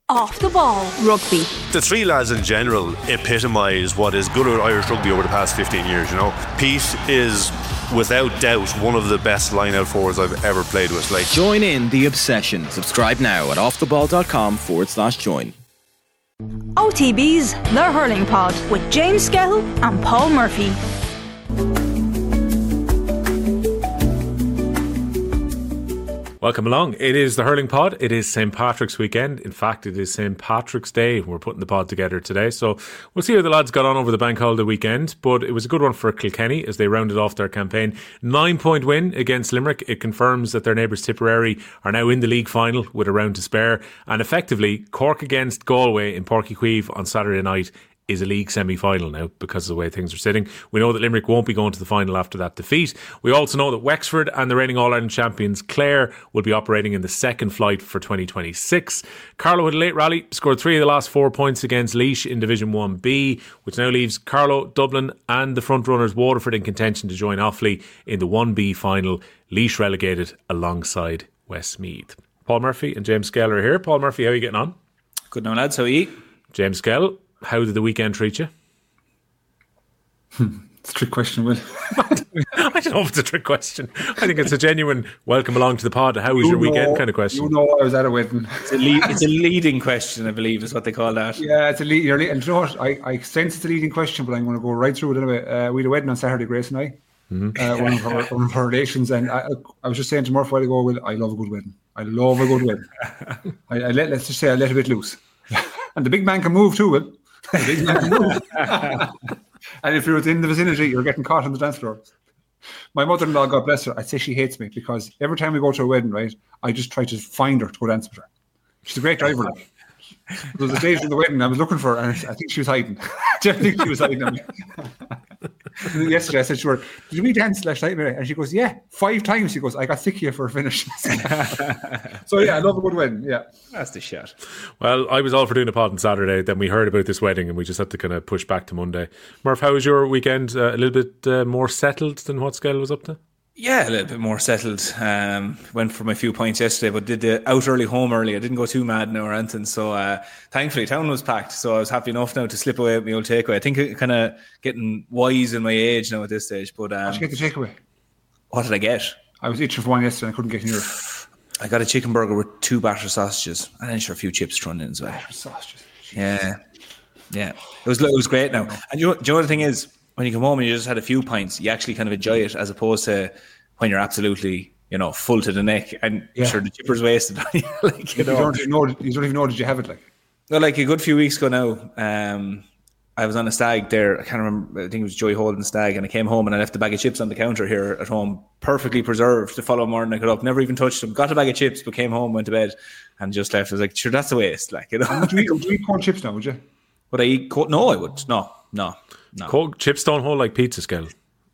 Off the Ball Rugby. The three lads in general epitomise what is good at Irish rugby over the past 15 years, you know. Pete is, without doubt, one of the best line-out forwards I've ever played with. Join in the obsession. Subscribe now at offtheball.com/join. OTB's The Hurling Pod with James Skehill and Paul Murphy. Welcome along. It is the Hurling Pod. It is St. Patrick's weekend. In fact, it is St. Patrick's Day. We're putting the pod together today. So we'll see how the lads got on over the bank holiday weekend. But it was a good one for Kilkenny as they rounded off their campaign. 9-point win against Limerick. It confirms that their neighbours Tipperary are now in the league final with a round to spare. And effectively, Cork against Galway in Páirc Uí Chaoimh on Saturday night is a league semi-final now because of the way things are sitting. We know that Limerick won't be going to the final after that defeat. We also know that Wexford and the reigning All-Ireland champions Clare will be operating in the second flight for 2026. Carlow had a late rally, scored 3 of the last 4 points against Laois in Division 1B, which now leaves Carlow, Dublin and the front-runners Waterford in contention to join Offaly in the 1B final. Laois relegated alongside Westmeath. Paul Murphy and James Skehill are here. Paul Murphy, how are you getting on? Good now, lads. How are you? James Skehill, how did the weekend treat you? It's a trick question, Will. I don't know if it's a trick question. I think it's a genuine welcome along to the pod. How was your weekend kind of question? You know I was at a wedding. It's a leading question, I believe, is what they call that. Yeah, it's a lead. And you know what? I sense it's a leading question, but I'm going to go right through it anyway. We had a wedding on Saturday, Grace and I. Mm-hmm. One of her relations. And I was just saying to Murph a while ago, Will, I love a good wedding. I love a good wedding. Let's just say I let a bit loose. And the big man can move too, Will. And if you're in the vicinity, you're getting caught on the dance floor. My mother-in-law, God bless her, I'd say she hates me because every time we go to a wedding, right, I just try to find her to go dance with her. She's a great driver. Like. There was a day in the wedding I was looking for her, and I think she was hiding. I think she was hiding. Yesterday I said to her, "Did we dance last night, Mary?" And she goes, "Yeah, 5 times." She goes, "I got sick of you for a finish." So yeah, I love a good wedding. Yeah, that's the shot. Well, I was all for doing a pod on Saturday. Then we heard about this wedding, and we just had to kind of push back to Monday. Murph, how was your weekend? A little bit more settled than what Skehill was up to? Yeah, a little bit more settled. Went for my few points yesterday, but did the out early, home early. I didn't go too mad now or anything. So thankfully, town was packed. So I was happy enough now to slip away with my old takeaway. I think I'm kind of getting wise in my age now at this stage. But did you get the takeaway? What did I get? I was itching for one yesterday. I couldn't get near. I got a chicken burger with 2 batter sausages and then a few chips thrown in as well. Batter sausages. Yeah. It was great now. And do you know the thing is, when you come home and you just had a few pints, you actually kind of enjoy it as opposed to when you're absolutely, full to the neck and sure the chipper's wasted. Like, you don't even know did you have it like? No, like a good few weeks ago now, I was on a stag there. I can't remember. I think it was Joy Holden's stag, and I came home and I left the bag of chips on the counter here at home, perfectly preserved. The following morning I got up, never even touched them. Got a bag of chips, but came home, went to bed, and just left. I was like, sure, that's a waste. Like, Would you eat corn chips now? Would you? Would I eat? No, I would. No. Corn chips don't hold like pizza, Skehill.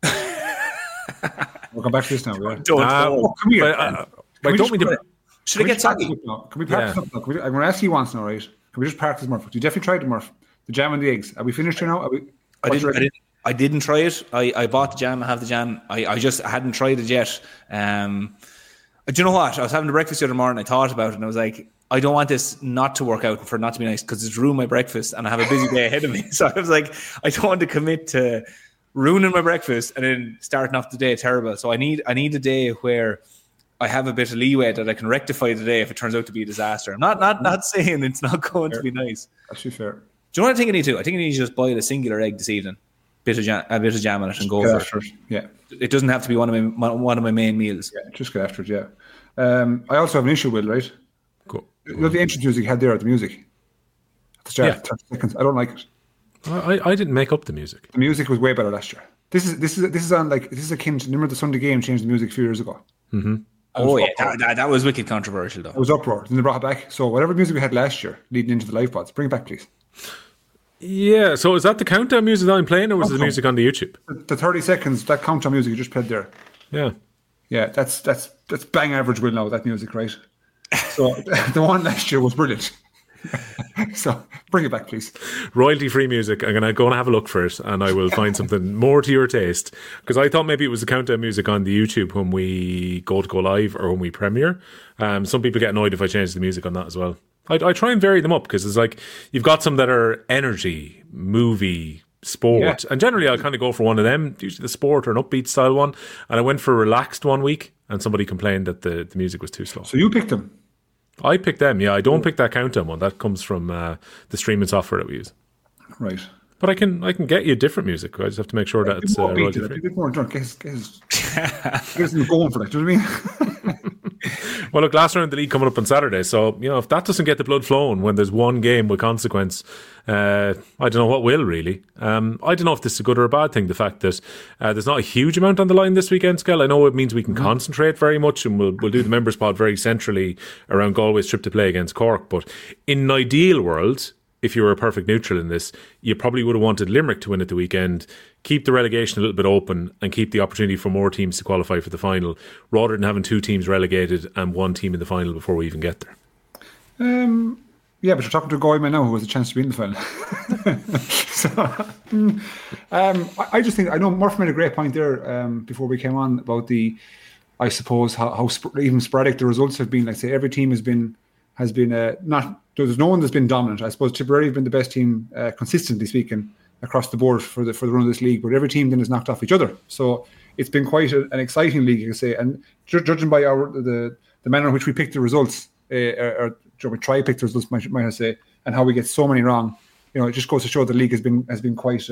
We'll come back to this now. Right? Come here. Should I get soggy? Can we practice up now? I'm going to ask you once now, right? Can we just practice, Murph? You definitely tried the Murph. The jam and the eggs. Are we finished here now? I didn't try it. I bought the jam. I have the jam. I hadn't tried it yet. Do you know what? I was having the breakfast the other morning. I thought about it and I was like, I don't want this not to work out for it not to be nice because it's ruined my breakfast and I have a busy day ahead of me. So I was like, I don't want to commit to ruining my breakfast and then starting off the day terrible. So I need a day where I have a bit of leeway that I can rectify the day if it turns out to be a disaster. I'm not saying it's not going to be nice. That's fair. Do you know what I think I need to do? I think I need to just boil a singular egg this evening, a bit of jam on it, and go for it. Yeah, it doesn't have to be one of my main meals. Yeah, just get after it. Yeah. I also have an issue with right. Cool. You know the entrance music you had there at the music at the start, 30 seconds. I don't like it. I didn't make up the music. The music was way better last year. This is akin to, remember the Sunday game changed the music a few years ago. Mm-hmm. That was wicked controversial though. It was uproar. Then they brought it back. So whatever music we had last year leading into the live pods, bring it back, please. Yeah. So is that the countdown music that I'm playing, or was it the music on the YouTube? The 30 seconds that countdown music you just played there. Yeah. Yeah. That's bang average. Will know that music, right? So the one last year was brilliant. So bring it back, please. Royalty-free music. I'm going to go and have a look for it, and I will find something more to your taste. Because I thought maybe it was the countdown music on the YouTube when we go live or when we premiere. Some people get annoyed if I change the music on that as well. I try and vary them up because it's like you've got some that are energy, movie, sport, and generally I'll kind of go for one of them, usually the sport or an upbeat style one. And I went for relaxed one week, and somebody complained that the music was too slow. So you picked them? I picked them, yeah. I don't pick that Countdown one. That comes from the streaming software that we use. Right. But I can get you different music. I just have to make sure that it's royalty free. A bit more drunk. Guys, going for that. Do you know what I mean? Well, look, last round of the league coming up on Saturday. So, if that doesn't get the blood flowing when there's one game with consequence, I don't know what will, really. I don't know if this is a good or a bad thing, the fact that there's not a huge amount on the line this weekend, Skell. I know it means we can concentrate very much, and we'll do the members pod very centrally around Galway's trip to play against Cork. But in an ideal world, if you were a perfect neutral in this, you probably would have wanted Limerick to win at the weekend, keep the relegation a little bit open, and keep the opportunity for more teams to qualify for the final, rather than having 2 teams relegated and 1 team in the final before we even get there. Yeah, but you're talking to a guy now who has a chance to be in the final. I just think, I know Murph made a great point there before we came on about I suppose, how even sporadic the results have been. Like, say, every team has been not. There's no one that's been dominant. I suppose Tipperary have been the best team, consistently speaking, across the board for the run of this league. But every team then has knocked off each other. So it's been quite an exciting league, you can say. And judging by the manner in which we pick the results, or we try to pick the results, might I say, and how we get so many wrong, it just goes to show the league has been quite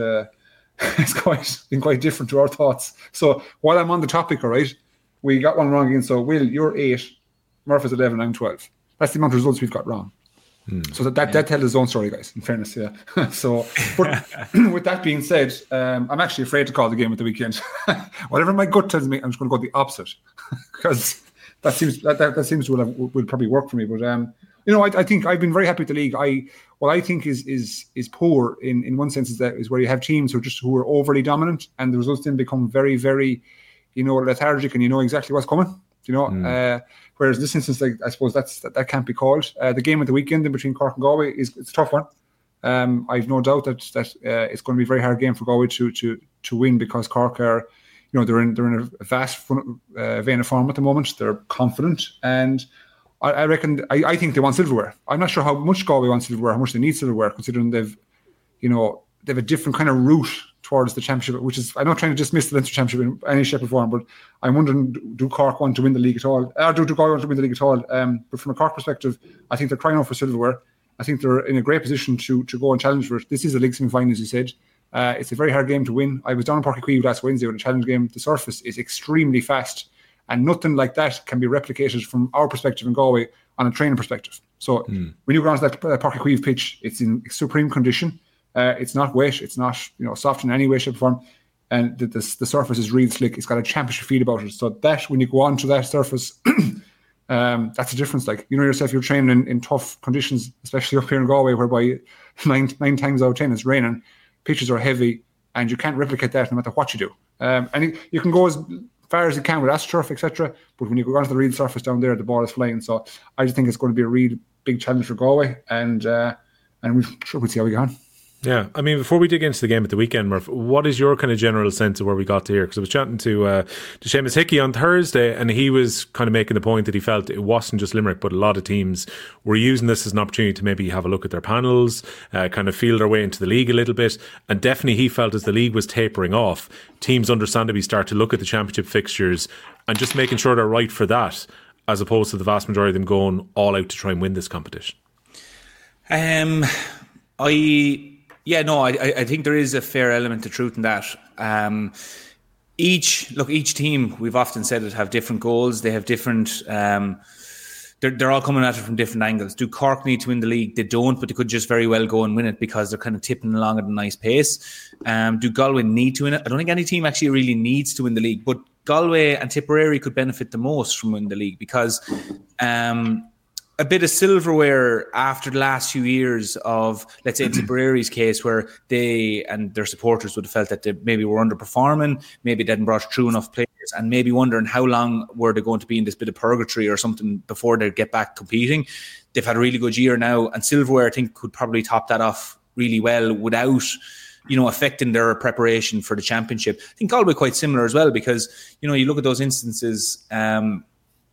been quite different to our thoughts. So while I'm on the topic, all right, we got one wrong again. So Will, you're 8, Murph is 11, I'm 12. That's the amount of results we've got wrong. So that tells his own story, guys, in fairness, yeah. So, but with that being said, I'm actually afraid to call the game at the weekend. Whatever my gut tells me, I'm just going to go the opposite, because that seems to will probably work for me. But I think I've been very happy with the league. What I think is poor in one sense is where you have teams who are overly dominant, and the results then become very, very, lethargic, and you know exactly what's coming. Whereas in this instance, I suppose that can't be called. The game at the weekend in between Cork and Galway it's a tough one. I've no doubt that it's going to be a very hard game for Galway to win, because Cork are, they're in a vast vein of form at the moment. They're confident, and I reckon I think they want silverware. I'm not sure how much Galway wants silverware, how much they need silverware, considering they've a different kind of route towards the championship, which is, I'm not trying to dismiss the Leinster Championship in any shape or form, but I'm wondering, do Cork want to win the league at all? Or do Galway want to win the league at all? But from a Cork perspective, I think they're crying out for silverware. I think they're in a great position to go and challenge for it. This is a league semi-final, as you said. It's a very hard game to win. I was down in Páirc Uí Chaoimh last Wednesday with a challenge game. The surface is extremely fast, and nothing like that can be replicated from our perspective in Galway on a training perspective. So when you go onto that Páirc Uí Chaoimh pitch, it's in supreme condition. It's not wet. It's not soft in any way, shape, or form. And the surface is really slick. It's got a championship feel about it. So that when you go onto that surface, that's a difference. Like, yourself, you're training in tough conditions, especially up here in Galway, whereby nine times out of 10 it's raining. Pitches are heavy, and you can't replicate that no matter what you do. And you can go as far as you can with AstroTurf, etc. But when you go onto the real surface down there, the ball is flying. So I just think it's going to be a real big challenge for Galway, and we'll see how we go on. Yeah, I mean, before we dig into the game at the weekend, Murph, what is your kind of general sense of where we got to here? Because I was chatting to Seamus Hickey on Thursday, and he was kind of making the point that he felt it wasn't just Limerick, but a lot of teams were using this as an opportunity to maybe have a look at their panels, kind of feel their way into the league a little bit. And definitely he felt as the league was tapering off, teams understandably start to look at the championship fixtures and just making sure they're right for that, as opposed to the vast majority of them going all out to try and win this competition. I think there is a fair element of truth in that. Each team, we've often said it, have different goals. They have different. They're all coming at it from different angles. Do Cork need to win the league? They don't, but they could just very well go and win it because they're kind of tipping along at a nice pace. Do Galway need to win it? I don't think any team actually really needs to win the league, but Galway and Tipperary could benefit the most from winning the league because a bit of silverware after the last few years of, let's say, Tipperary's case, where they and their supporters would have felt that they maybe were underperforming, maybe they hadn't brought through enough players, and maybe wondering how long were they going to be in this bit of purgatory or something before they get back competing. They've had a really good year now, and silverware, I think, could probably top that off really well without, affecting their preparation for the championship. I think Galway quite similar as well, because, you look at those instances,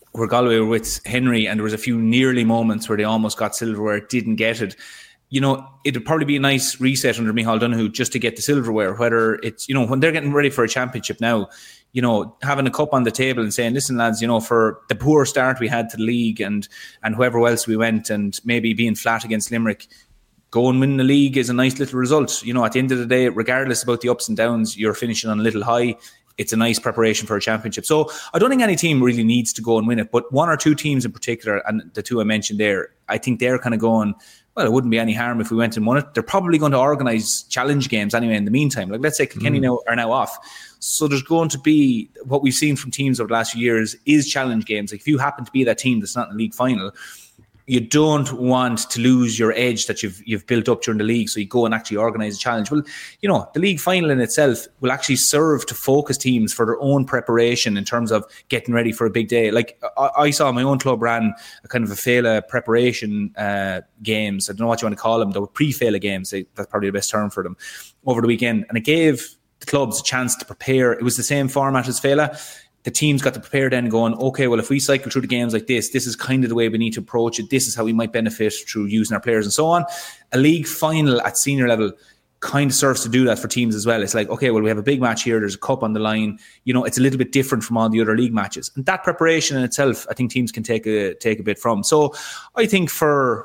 where Galway were with Henry, and there was a few nearly moments where they almost got silverware, didn't get it. You know, it'd probably be a nice reset under Micheál Donoghue just to get the silverware, whether it's, you know, when they're getting ready for a championship now, you know, having a cup on the table and saying, listen, lads, you know, for the poor start we had to the league and whoever else we went, and maybe being flat against Limerick, go and win the league is a nice little result. You know, at the end of the day, regardless about the ups and downs, you're finishing on a little high. It's a nice preparation for a championship. So I don't think any team really needs to go and win it, but one or two teams in particular, and the two I mentioned there, I think they're kind of going, well, it wouldn't be any harm if we went and won it. They're probably going to organise challenge games anyway in the meantime. Like, let's say Kilkenny are now off. So there's going to be, what we've seen from teams over the last few years is challenge games. Like, if you happen to be that team that's not in the league final, you don't want to lose your edge that you've built up during the league, so you go and actually organise a challenge. Well, you know, the league final in itself will actually serve to focus teams for their own preparation in terms of getting ready for a big day. Like, I saw my own club ran a kind of a Féile preparation games. I don't know what you want to call them. They were pre-Féile games. That's probably the best term for them, over the weekend. And it gave the clubs a chance to prepare. It was the same format as Féile. The teams got to prepare then, going, okay, well, if we cycle through the games like this is kind of the way we need to approach it. This is how we might benefit through using our players and so on. A league final at senior level kind of serves to do that for teams as well. It's like, okay, well, we have a big match here. There's a cup on the line. You know, it's a little bit different from all the other league matches. And that preparation in itself, I think teams can take a bit from. So I think for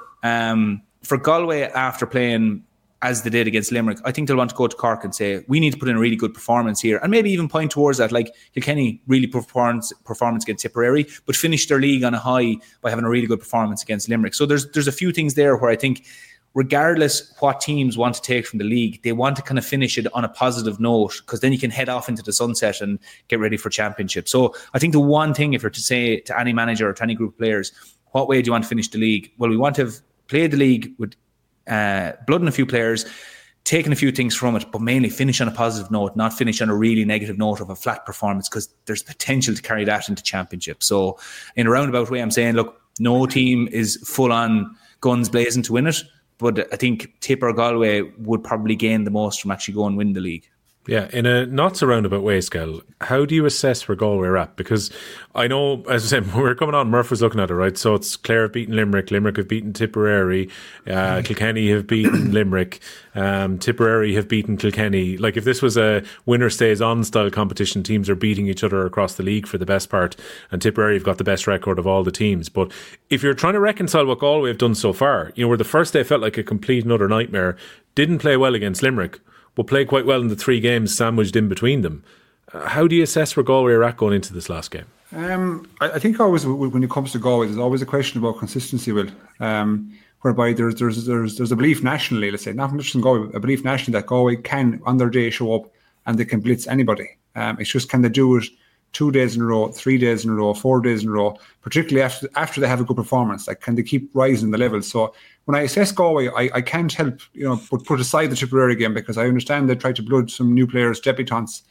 Galway, after playing as they did against Limerick, I think they'll want to go to Cork and say, we need to put in a really good performance here, and maybe even point towards that, like Kilkenny really performance against Tipperary, but finished their league on a high by having a really good performance against Limerick. So there's a few things there where I think, regardless what teams want to take from the league, they want to kind of finish it on a positive note, because then you can head off into the sunset and get ready for championship. So I think the one thing, if you're to say to any manager or to any group of players, what way do you want to finish the league? Well, we want to have played the league with blood in a few players, taking a few things from it, but mainly finish on a positive note, not finish on a really negative note of a flat performance, because there's potential to carry that into championship. So in a roundabout way, I'm saying, look, no team is full on guns blazing to win it, but I think Tip or Galway would probably gain the most from actually going and win the league. Yeah, in a not so roundabout way, Skell, how do you assess where Galway are at? Because I know, as I said, when we were coming on, Murph was looking at it, right? So it's Clare have beaten Limerick, Limerick have beaten Tipperary, Kilkenny have beaten Limerick, Tipperary have beaten Kilkenny. Like, if this was a winner stays on style competition, teams are beating each other across the league for the best part, and Tipperary have got the best record of all the teams. But if you're trying to reconcile what Galway have done so far, you know, where the first day felt like a complete and utter nightmare, didn't play well against Limerick, but played quite well in the 3 games sandwiched in between them. How do you assess where Galway are at going into this last game? I think always, when it comes to Galway, there's always a question about consistency, Will, whereby there's a belief nationally, let's say, not just in Galway, a belief nationally that Galway can, on their day, show up and they can blitz anybody. It's just, can they do it 2 days in a row, 3 days in a row, 4 days in a row, particularly after they have a good performance? Like, can they keep rising the level? So when I assess Galway, I can't help, you know, but put aside the Tipperary game, because I understand they tried to blood some new players, debutants,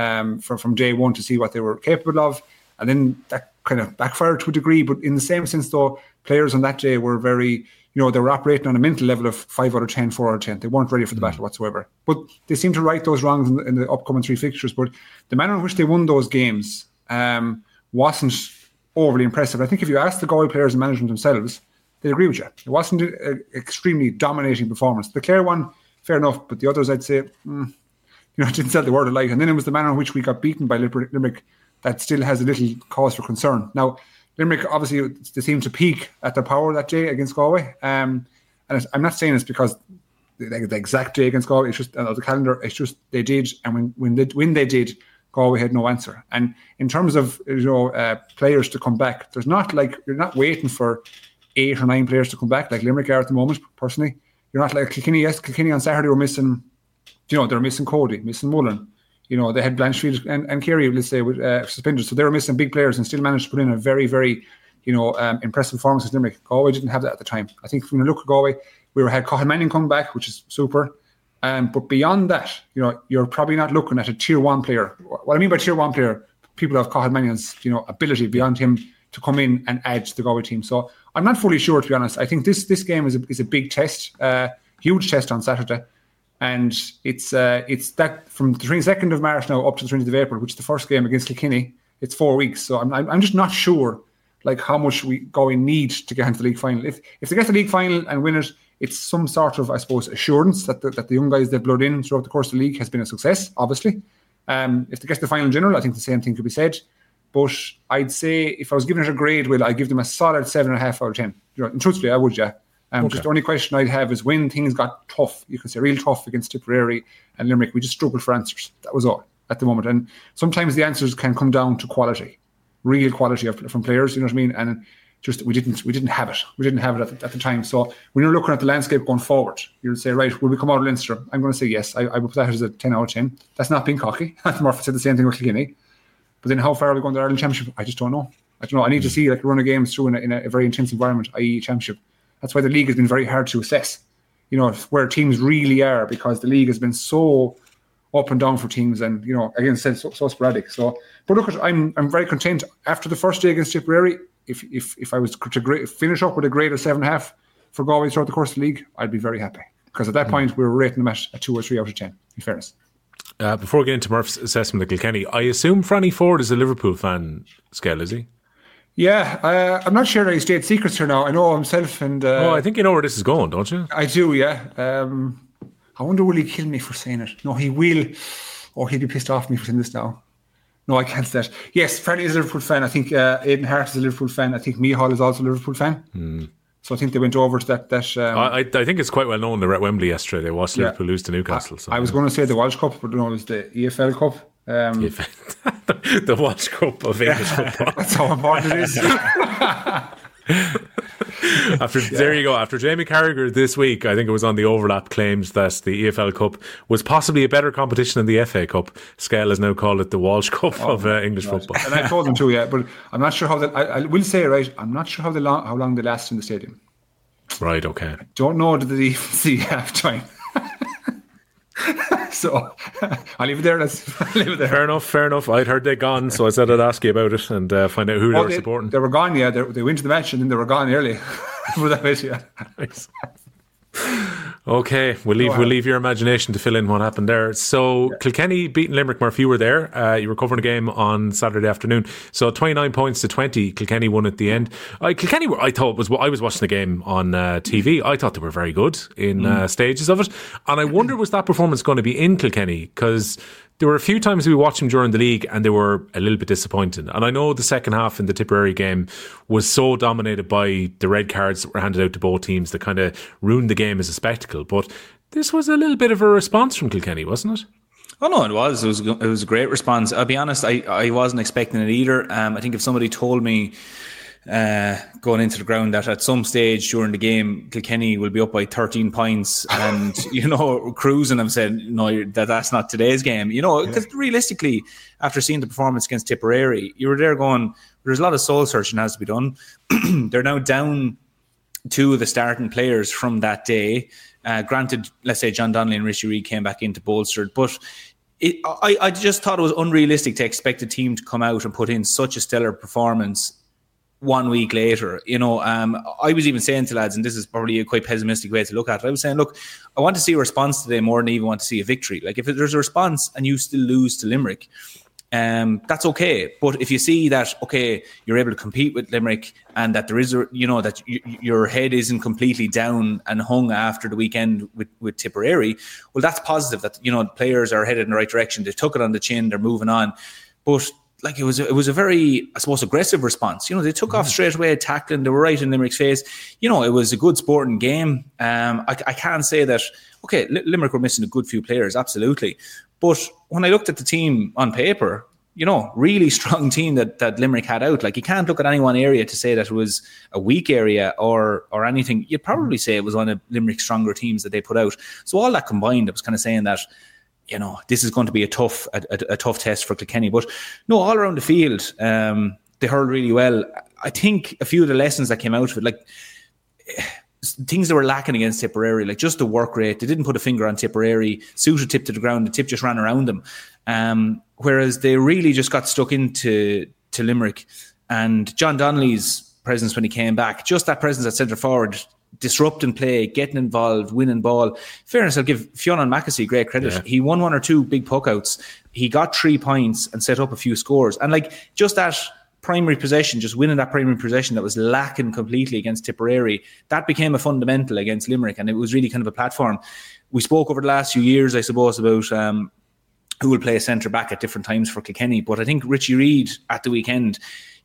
from day one to see what they were capable of, and then that kind of backfired to a degree. But in the same sense, though, players on that day were very, you know, they were operating on a mental level of 5 out of 10, 4 out of 10. They weren't ready for the battle whatsoever. But they seem to right those wrongs in the upcoming 3 fixtures. But the manner in which they won those games wasn't overly impressive. I think if you ask the Galway players and management themselves, they'd agree with you. It wasn't an extremely dominating performance. The Clare one, fair enough, but the others, I'd say, you know, didn't sell the word of light. And then it was the manner in which we got beaten by Limerick that still has a little cause for concern. Now, Limerick, obviously, they seemed to peak at their power that day against Galway. And I'm not saying it's because the exact day against Galway, it's just the calendar, it's just they did. And when they did, Galway had no answer. And in terms of, you know, players to come back, there's not like, you're not waiting for 8 or 9 players to come back like Limerick are at the moment, personally. You're not like Kilkenny. Yes, Kilkenny on Saturday were missing, you know, they're missing Cody, missing Mullen. You know, they had Blanchfield and Kerry, let's say, with suspended. So they were missing big players and still managed to put in a very, very, you know, impressive performance at Limerick. Galway didn't have that at the time. I think when you look at Galway, we had Cathal Manning come back, which is super. But beyond that, you know, you're probably not looking at a tier 1 player. What I mean by tier 1 player, people have Cathal Manning's, you know, ability beyond him to come in and add to the Galway team. So I'm not fully sure, to be honest. I think this game is a big test, huge test on Saturday. And it's that from the 22nd of March now up to the 20th of April, which is the first game against Kilkenny. It's 4 weeks. So I'm just not sure like how much we need to get into the league final. If they get to the league final and win it, it's some sort of, I suppose, assurance that the young guys they've blood in throughout the course of the league has been a success, obviously. If they get to the final in general, I think the same thing could be said. But I'd say if I was giving it a grade, I'd give them a solid 7.5 out of 10. And truthfully, I would, yeah. Just the only question I'd have is when things got tough, you could say real tough against Tipperary and Limerick, we just struggled for answers. That was all at the moment. And sometimes the answers can come down to quality, real quality from players, you know what I mean? And just we didn't have it. We didn't have it at the time. So when you're looking at the landscape going forward, you'll say, right, will we come out of Leinster? I'm going to say yes. I would put that as a 10 out of 10. That's not being cocky. Murphy said the same thing with Kilkenny. But then how far are we going to the Ireland Championship? I just don't know. I need to see like a run of games through in a very intense environment, i.e. Championship. That's why the league has been very hard to assess, where teams really are, because the league has been so up and down for teams and, again, so sporadic. So, but look, I'm very content. After the first day against Tipperary, if I was to finish up with a grade of 7.5 for Galway throughout the course of the league, I'd be very happy. Because at that point, we were rating them at a 2 or 3 out of 10, in fairness. Before we get into Murph's assessment of Kilkenny, I assume Franny Ford is a Liverpool fan, Skell, is he? Yeah, I'm not sure that he stayed secrets here now. I know himself and... I think you know where this is going, don't you? I do, yeah. I wonder will he kill me for saying it? No, he will. Or he'll be pissed off at me for saying this now. No, I can't say that. Yes, Franny is a Liverpool fan. I think Aidan Hart is a Liverpool fan. I think Mihal is also a Liverpool fan. So I think they went over to that. I think it's quite well known. They were at Wembley yesterday. They watched Liverpool lose to Newcastle. I was going to say the Walsh Cup, but no, it was the EFL Cup. The Walsh Cup of English football. That's how important it is. There you go. After Jamie Carragher this week, I think it was on the overlap, claimed that the EFL Cup was possibly a better competition than the FA Cup. Scale has now called it the Walsh Cup of English football. And I told them too, yeah. But I'm not sure how I will say it right. I'm not sure how long they last in the stadium. Right. Okay. Don't know that they even see half time. So I'll leave it there. Fair enough. I'd heard they'd gone, so I said I'd ask you about it and find out who they were supporting. They were gone, yeah. They went to the match and then they were gone early. For that bit, yeah. Nice. Okay, we'll leave your imagination to fill in what happened there. So Kilkenny beating Limerick. Murphy, you were there. You were covering a game on Saturday afternoon. So 29 points to 20. Kilkenny won at the end. Kilkenny, I was watching the game on TV. I thought they were very good in stages of it. And I wonder, was that performance going to be in Kilkenny? Because there were a few times we watched them during the league and they were a little bit disappointing. And I know the second half in the Tipperary game was so dominated by the red cards that were handed out to both teams that kind of ruined the game as a spectacle. But this was a little bit of a response from Kilkenny, wasn't it? Oh no, it was. It was a great response. I'll be honest, I wasn't expecting it either. I think if somebody told me going into the ground that at some stage during the game Kilkenny will be up by 13 points and cruising, I'm saying no, that's not today's game, because realistically after seeing the performance against Tipperary, you were there going, there's a lot of soul searching has to be done. They're now down 2 of the starting players from that day. Granted, let's say John Donnelly and Richie Reid came back into bolstered, but I just thought it was unrealistic to expect a team to come out and put in such a stellar performance 1 week later. I was even saying to lads, and this is probably a quite pessimistic way to look at it, I was saying, look, I want to see a response today more than I even want to see a victory. Like if there's a response and you still lose to Limerick, that's okay. But if you see that, okay, you're able to compete with Limerick and that there is that your head isn't completely down and hung after the weekend with Tipperary, well, that's positive that players are headed in the right direction. They took it on the chin, they're moving on. But like it was a very, I suppose, aggressive response. They took off straight away, tackling. They were right in Limerick's face. It was a good sporting game. I can't say that. Okay, Limerick were missing a good few players, absolutely. But when I looked at the team on paper, really strong team that Limerick had out. Like you can't look at any one area to say that it was a weak area or anything. You'd probably say it was one of Limerick's stronger teams that they put out. So all that combined, I was kind of saying that, this is going to be a tough test for Kilkenny. But no, all around the field, they hurled really well. I think a few of the lessons that came out of it, like things that were lacking against Tipperary, like just the work rate. They didn't put a finger on Tipperary. Suited tip to the ground. The tip just ran around them. Whereas they really just got stuck into Limerick. And John Donnelly's presence when he came back, just that presence at centre forward, disrupting play, getting involved, winning ball. Fairness, I'll give Fionn Mackesy great credit. Yeah. He won 1 or 2 big puck outs. He got 3 points and set up a few scores. And like just that primary possession, just winning that primary possession that was lacking completely against Tipperary, that became a fundamental against Limerick, and it was really kind of a platform. We spoke over the last few years, I suppose, about who will play centre back at different times for Kilkenny, but I think Richie Reid at the weekend,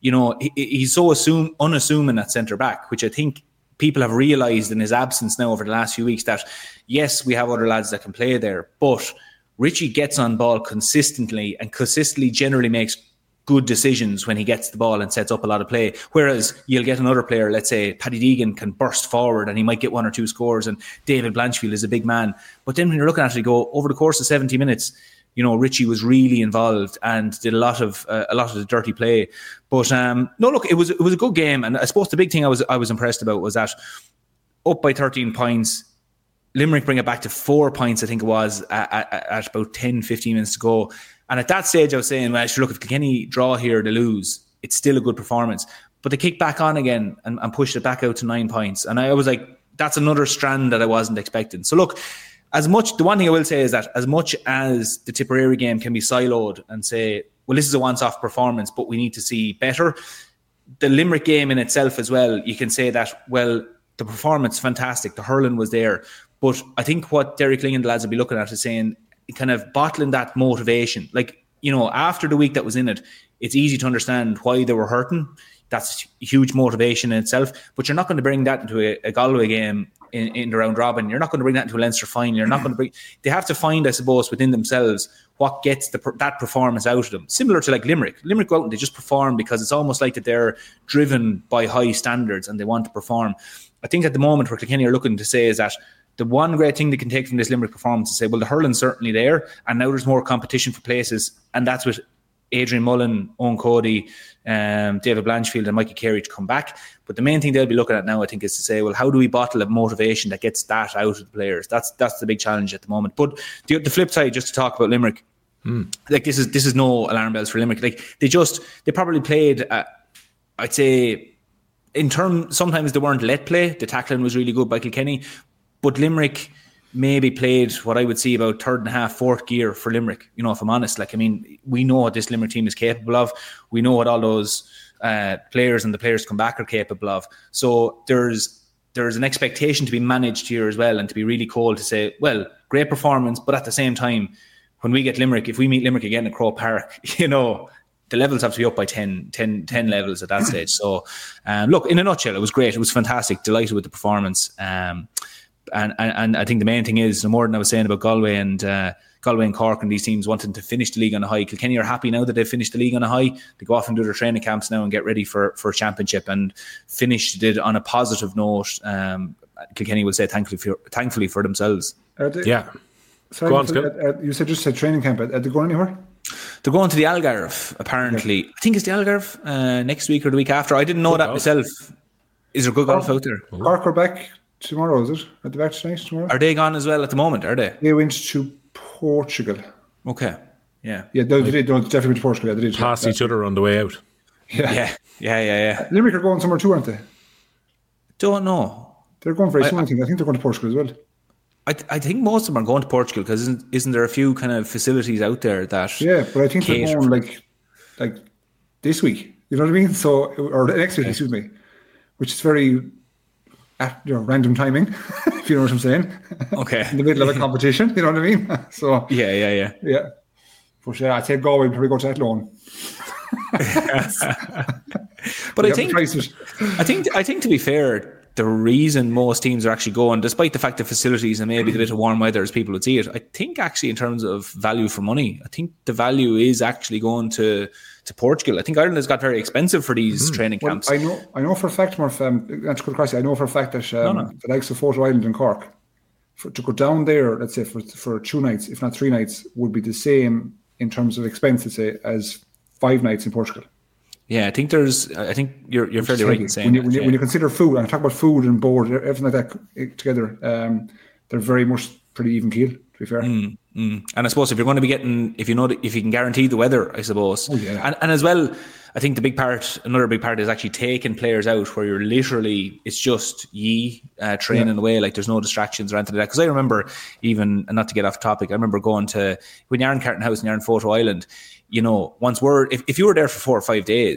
he's so unassuming at centre back, which I think people have realised in his absence now over the last few weeks that yes, we have other lads that can play there, but Richie gets on ball consistently and consistently generally makes good decisions when he gets the ball and sets up a lot of play. Whereas you'll get another player, let's say Paddy Deegan can burst forward and he might get 1 or 2 scores, and David Blanchfield is a big man. But then when you're looking at it, you go, over the course of 70 minutes, Richie was really involved and did a lot of the dirty play. But no, look, it was a good game, and I suppose the big thing I was impressed about was that up by 13 points, Limerick bring it back to 4 points, I think it was, at about 10-15 minutes to go. And at that stage, I was saying, well, look, if Kilkenny draw here, they lose. It's still a good performance. But they kicked back on again and pushed it back out to 9 points. And I was like, that's another strand that I wasn't expecting. So look, the one thing I will say is that as much as the Tipperary game can be siloed and say, well, this is a once-off performance, but we need to see better, the Limerick game in itself as well, you can say that, well, the performance, fantastic. The hurling was there. But I think what Derek Ling and the lads will be looking at is saying, kind of bottling that motivation. Like, after the week that was in it, it's easy to understand why they were hurting. That's huge motivation in itself. But you're not going to bring that into a Galway game in the round robin. You're not going to bring that into a Leinster final. You're not going to bring. They have to find, I suppose, within themselves what gets that performance out of them. Similar to like Limerick. Limerick go out and they just perform because it's almost like that they're driven by high standards and they want to perform. I think at the moment what Kilkenny are looking to say is that the one great thing they can take from this Limerick performance is say, well, the hurling's certainly there, and now there's more competition for places, and that's with Adrian Mullen, Owen Cody, David Blanchfield and Mikey Carey to come back. But the main thing they'll be looking at now, I think, is to say, well, how do we bottle a motivation that gets that out of the players? That's the big challenge at the moment. But the flip side, just to talk about Limerick, like this is no alarm bells for Limerick. Like they probably played, I'd say, sometimes they weren't let play. The tackling was really good by Kilkenny. But Limerick maybe played what I would see about third and a half, fourth gear for Limerick, if I'm honest. Like, I mean, we know what this Limerick team is capable of. We know what all those players and the players to come back are capable of. So there's an expectation to be managed here as well, and to be really cold to say, well, great performance, but at the same time, when we get Limerick, if we meet Limerick again at Croke Park, the levels have to be up by 10 levels at that stage. So, look, in a nutshell, it was great. It was fantastic. Delighted with the performance. And I think the main thing is, no more than I was saying about Galway and Cork and these teams wanting to finish the league on a high. Kilkenny are happy now that they've finished the league on a high. They go off and do their training camps now and get ready for a championship, and finished it on a positive note. Kilkenny will say thankfully for themselves. Yeah. Sorry, go on, you just said training camp. Are they going anywhere? They're going to the Algarve, apparently. Yeah. I think it's the Algarve next week or the week after. I didn't know that myself. Is there good golf out there? Cork are back tomorrow, is it? Are they back tonight, tomorrow? Are they gone as well at the moment, are they? They went to Portugal. Okay. Yeah. Yeah, they did. They definitely went to Portugal. Yeah, they did. Pass each other on the way out. Yeah. Limerick are going somewhere too, aren't they? Don't know. They're going very soon, I think. I think they're going to Portugal as well. I think most of them are going to Portugal, because isn't there a few kind of facilities out there that... Yeah, but I think they're going like this week. You know what I mean? So, or next week, excuse me. Which is very... random timing, if you know what I'm saying. Okay. In the middle of a competition, you know what I mean? So yeah. For sure, I'd say Galway would probably go to that loan. But I think to be fair, the reason most teams are actually going, despite the fact that facilities and maybe the bit of warm weather as people would see it, I think actually in terms of value for money, I think the value is actually going to Portugal. I think Ireland has got very expensive for these training camps. I know for a fact, Murph, I know for a fact that the likes of Photo Island and Cork, to go down there, let's say for 2 nights, if not 3 nights, would be the same in terms of expense, let's say, as 5 nights in Portugal. Yeah, I think you're fairly right in saying when you consider food, and I talk about food and board, everything like that together, they're very much pretty even keel, to be fair. And I suppose if you're going to be getting, if you can guarantee the weather, I suppose. Oh, yeah. And as well, I think another big part is actually taking players out where you're literally, it's just training away, like there's no distractions or anything like that. Because I remember even, and not to get off topic, I remember going to, when you're in Carton House and you're in Photo Island, if you were there for 4 or 5 days,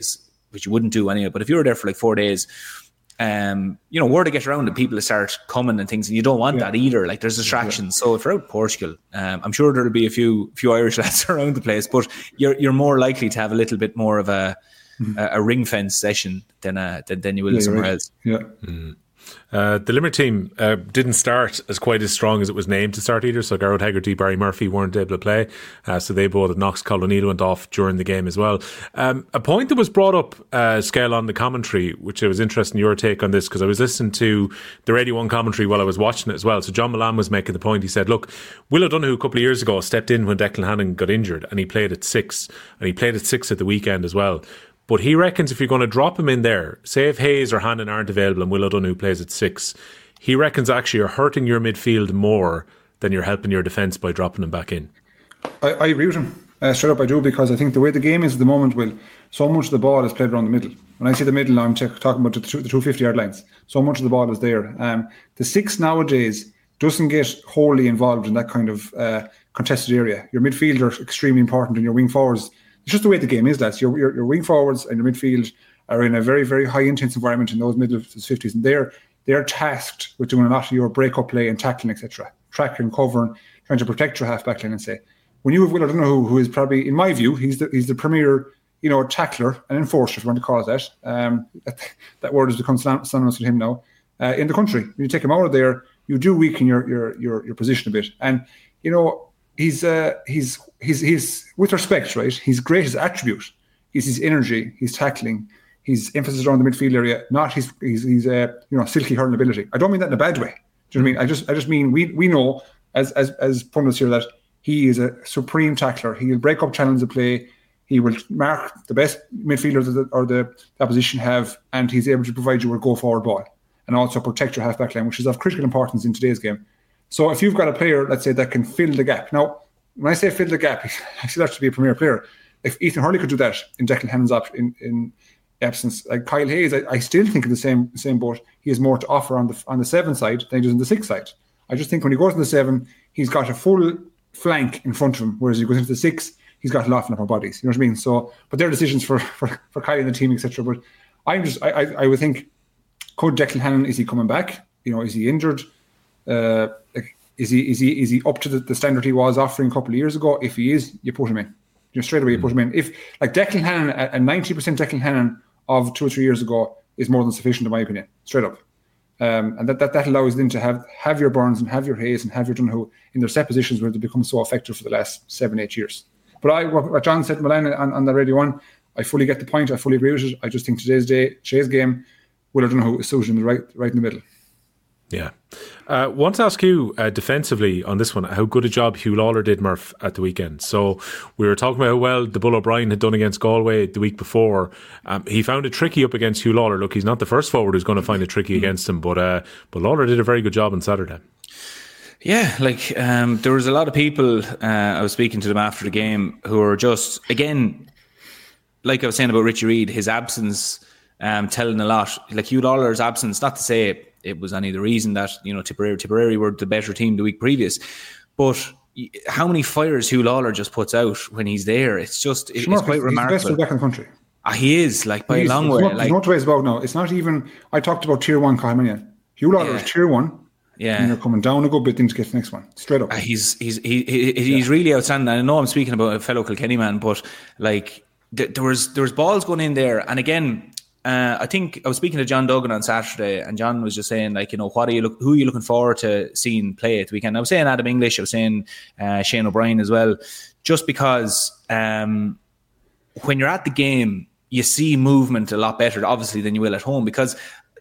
which you wouldn't do anyway. But if you were there for like 4 days, word to get around and people start coming and things, and you don't want that either. Like there's distractions. So if you're out in Portugal, I'm sure there'll be a few Irish lads around the place, but you're more likely to have a little bit more of a ring fence session than you will somewhere else. Yeah. The Limerick team didn't start as quite as strong as it was named to start either. So Garrod Hegarty, Barry Murphy weren't able to play. So they both had Knox. Colin O'Neill went off during the game as well. A point that was brought up, Scale, on the commentary, which it was interesting your take on this, because I was listening to the Radio 1 commentary while I was watching it as well. So John Milan was making the point. He said, look, Will O'Donoghue a couple of years ago stepped in when Declan Hannon got injured, and he played at 6. And he played at 6 at the weekend as well. But he reckons if you're going to drop him in there, say if Hayes or Hannon aren't available and Will O'Donoghue plays at 6, he reckons actually you're hurting your midfield more than you're helping your defence by dropping him back in. I agree with him. Straight up I do, because I think the way the game is at the moment, Will, so much of the ball is played around the middle. When I say the middle, I'm talking about the 250-yard lines. So much of the ball is there. The 6 nowadays doesn't get wholly involved in that kind of contested area. Your midfield are extremely important, and your wing forwards. It's just the way the game is, lads. Your wing forwards and your midfield are in a very, very high intense environment in those middle 50s, and they're tasked with doing a lot of your break-up play and tackling, etc. Tracking, covering, trying to protect your half-back line. And say, when you have Will O'Donoghue, who is probably, in my view, he's the premier, tackler and enforcer, if you want to call it that. That word has become synonymous with him now in the country. When you take him out of there, you do weaken your position a bit. And he's with respect, right? He's great. His attribute is his energy, his tackling, his emphasis around the midfield area, not his silky hurling ability. I don't mean that in a bad way. Do you know what I mean? I just mean we know as pundits here that he is a supreme tackler. He will break up channels of play. He will mark the best midfielders the opposition have, and he's able to provide you with a go forward ball and also protect your half back line, which is of critical importance in today's game. So if you've got a player, let's say, that can fill the gap. Now, when I say fill the gap, I see that to be a premier player. If Ethan Hurley could do that in Declan Hannon's in absence, like Kyle Hayes, I still think in the same boat. He has more to offer on the 7 side than he does on the 6 side. I just think when he goes in the 7, he's got a full flank in front of him, whereas he goes into the 6, he's got a lot of upper bodies. You know what I mean? So, but they're decisions for Kyle and the team, etc. But I would think, could Declan Hannon, is he coming back? Is he injured? Is he up to the standard he was offering a couple of years ago? If he is, you put him in. Straight away you put him in. If like Declan Hannon, a 90% Declan Hannon of 2 or 3 years ago is more than sufficient in my opinion. Straight up. And that allows them to have your Burns and have your Hayes and have your Donoghue in their set positions where they become so effective for the last 7-8 years. But what John said Milan on the Radio 1, I fully get the point. I fully agree with it. I just think today's game, Will Donoghue is suited in right in the middle. Yeah. Want to ask you defensively on this one, how good a job Hugh Lawler did, Murph, at the weekend. So we were talking about how well the Bull O'Brien had done against Galway the week before. He found it tricky up against Hugh Lawler. Look, he's not the first forward who's going to find it tricky against him, but Lawler did a very good job on Saturday. Yeah, there was a lot of people, I was speaking to them after the game, who were just, again, like I was saying about Richie Reid, his absence telling a lot. Like Hugh Lawler's absence, not to say it was any of the reason that Tipperary were the better team the week previous, but how many fires Hugh Lawler just puts out when he's there, it's quite remarkable. He's the best back in the country. He is, by a long way. There's no two ways about now. It's not even, I talked about tier 1 Cathal Hugh Lawler is tier 1. Yeah, and you're coming down a good bit to get the next one. Straight up. He's really outstanding. I know I'm speaking about a fellow Kilkenny man, but there was balls going in there, and again, I think I was speaking to John Duggan on Saturday, and John was just saying, who are you looking forward to seeing play at the weekend? I was saying Adam English, I was saying Shane O'Brien as well, just because when you're at the game, you see movement a lot better, obviously, than you will at home, because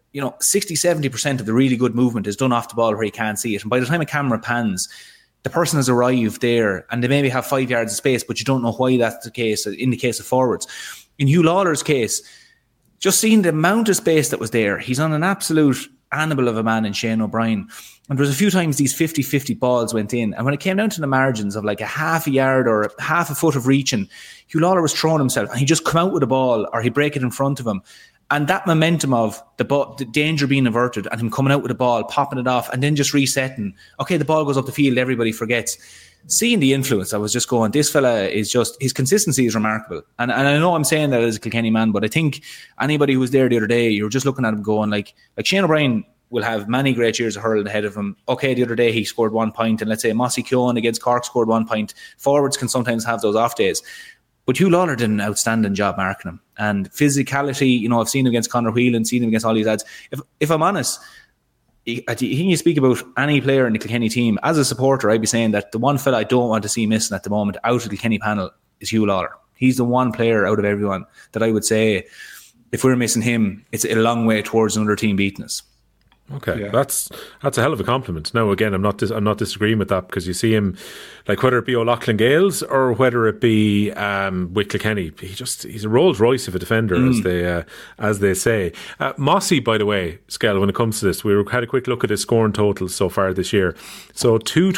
60-70% of the really good movement is done off the ball where you can't see it, and by the time a camera pans, the person has arrived there, and they maybe have 5 yards of space, but you don't know why that's the case in the case of forwards. In Hugh Lawler's case, just seeing the amount of space that was there, he's on an absolute animal of a man in Shane O'Brien. And there was a few times these 50-50 balls went in. And when it came down to the margins of a half a yard or half a foot of reaching, Hugh Lawler was throwing himself and he'd just come out with a ball or he'd break it in front of him. And that momentum of the danger being averted and him coming out with the ball, popping it off, and then just resetting. Okay, the ball goes up the field, everybody forgets. Seeing the influence, I was just going, this fella is just, his consistency is remarkable. And I know I'm saying that as a Kilkenny man, but I think anybody who was there the other day, you're just looking at him going like Shane O'Brien will have many great years of hurling ahead of him. Okay, the other day he scored 1 point, and let's say Mossy Keown against Cork scored 1 point. Forwards can sometimes have those off days. But Hugh Lawler did an outstanding job marking him. And physicality, you know, I've seen him against Conor Whelan, seen him against all these lads. If I'm honest, I think you speak about any player in the Kilkenny team, as a supporter, I'd be saying that the one fella I don't want to see missing at the moment out of the Kilkenny panel is Hugh Lawler. He's the one player out of everyone that I would say, if we're missing him, it's a long way towards another team beating us. Okay, yeah. That's a hell of a compliment. Now, again, I'm not disagreeing with that, because you see him, like whether it be O'Loughlin Gales or whether it be with Kilkenny, he's a Rolls Royce of a defender, as they say. Mossy, by the way, Skell, when it comes to this, we had a quick look at his scoring totals so far this year. So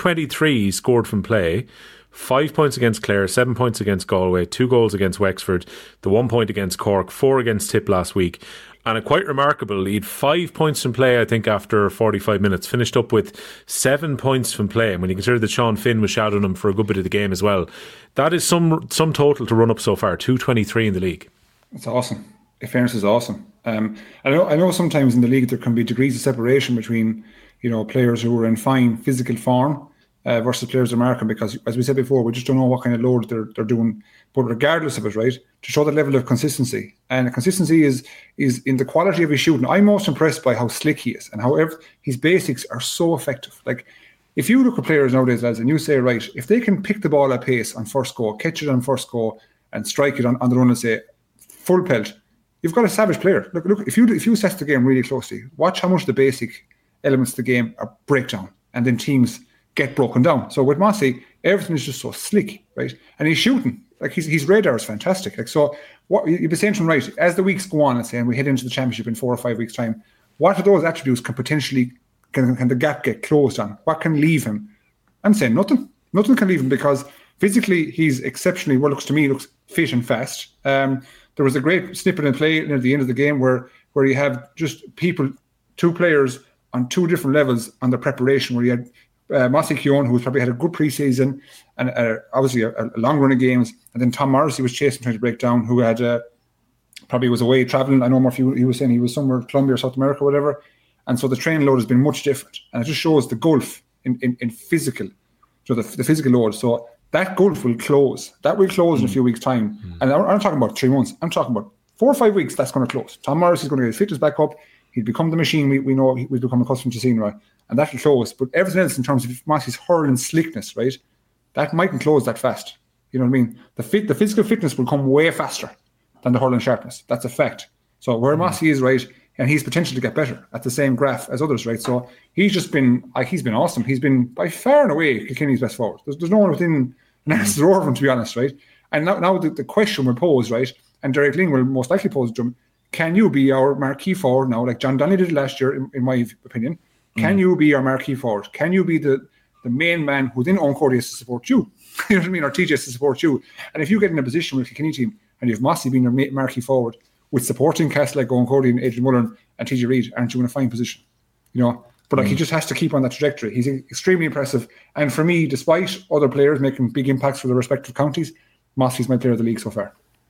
223 scored from play. 5 points against Clare, 7 points against Galway, 2 goals against Wexford, the 1 point against Cork, 4 against Tip last week. And quite remarkable, he had 5 points from play, I think, after 45 minutes. Finished up with 7 points from play. And when you consider that Sean Finn was shadowing him for a good bit of the game as well, that is some total to run up so far, 223 in the league. It's awesome. In fairness, is awesome. I know sometimes in the league there can be degrees of separation between, you know, players who are in fine physical form versus players in American, because, as we said before, we just don't know what kind of load they're doing. But regardless of it, right, to show that level of consistency, and consistency is in the quality of his shooting. I'm most impressed by how slick he is and how his basics are so effective. Like, if you look at players nowadays, lads, and you say, right, if they can pick the ball at pace on first go, catch it on first go, and strike it on the run and say full pelt, you've got a savage player. Look, if you assess the game really closely, watch how much the basic elements of the game are breakdown, and then teams get broken down. So with Mossy, everything is just so slick, right? And he's shooting. Like, his radar is fantastic. Like, so what you'd be saying to him, right, as the weeks go on, let's say, and we head into the championship in 4 or 5 weeks' time, what of those attributes can potentially, can the gap get closed on? What can leave him? I'm saying nothing. Nothing can leave him, because physically he's exceptionally, well, looks fit and fast. There was a great snippet in play near the end of the game where you have just two players on 2 different levels on their preparation, where you had Mossy Keown, who's probably had a good pre-season and obviously a long run of games, and then Tom Morrissey was chasing, trying to break down, who had probably was away travelling. I know Murphy, he was saying he was somewhere, Colombia or South America, whatever, and so the training load has been much different, and it just shows the gulf in physical, so the physical load. So that gulf will close. That will close in a few weeks' time, and I'm not talking about 3 months. I'm talking about 4 or 5 weeks. That's going to close. Tom Morrissey's going to get his fitness back up. He'll become the machine we know we've become accustomed to seeing, right? And that will close. But everything else in terms of Mossy's hurling slickness, right, that mightn't close that fast. You know what I mean? The physical fitness will come way faster than the hurling sharpness. That's a fact. So where Mossy is, right, and he's potential to get better at the same graph as others, right? So he's been awesome. He's been by far and away Kilkenny's best forward. There's no one within an answer over him, to be honest, right? And now the question will pose, right, and Derek Lyng will most likely pose to him, can you be our marquee forward now, like John Donnelly did last year, in my opinion? Can you be our marquee forward? Can you be the main man who then Owen Cody has to support you? You know what I mean? Or TJ has to support you. And if you get in a position with the Kilkenny team and you have Mossy being your marquee forward with supporting cast like Owen Cody and Adrian Mullen and TJ Reid, aren't you in a fine position? You know? But like he just has to keep on that trajectory. He's extremely impressive. And for me, despite other players making big impacts for their respective counties, Mossy's my player of the league so far.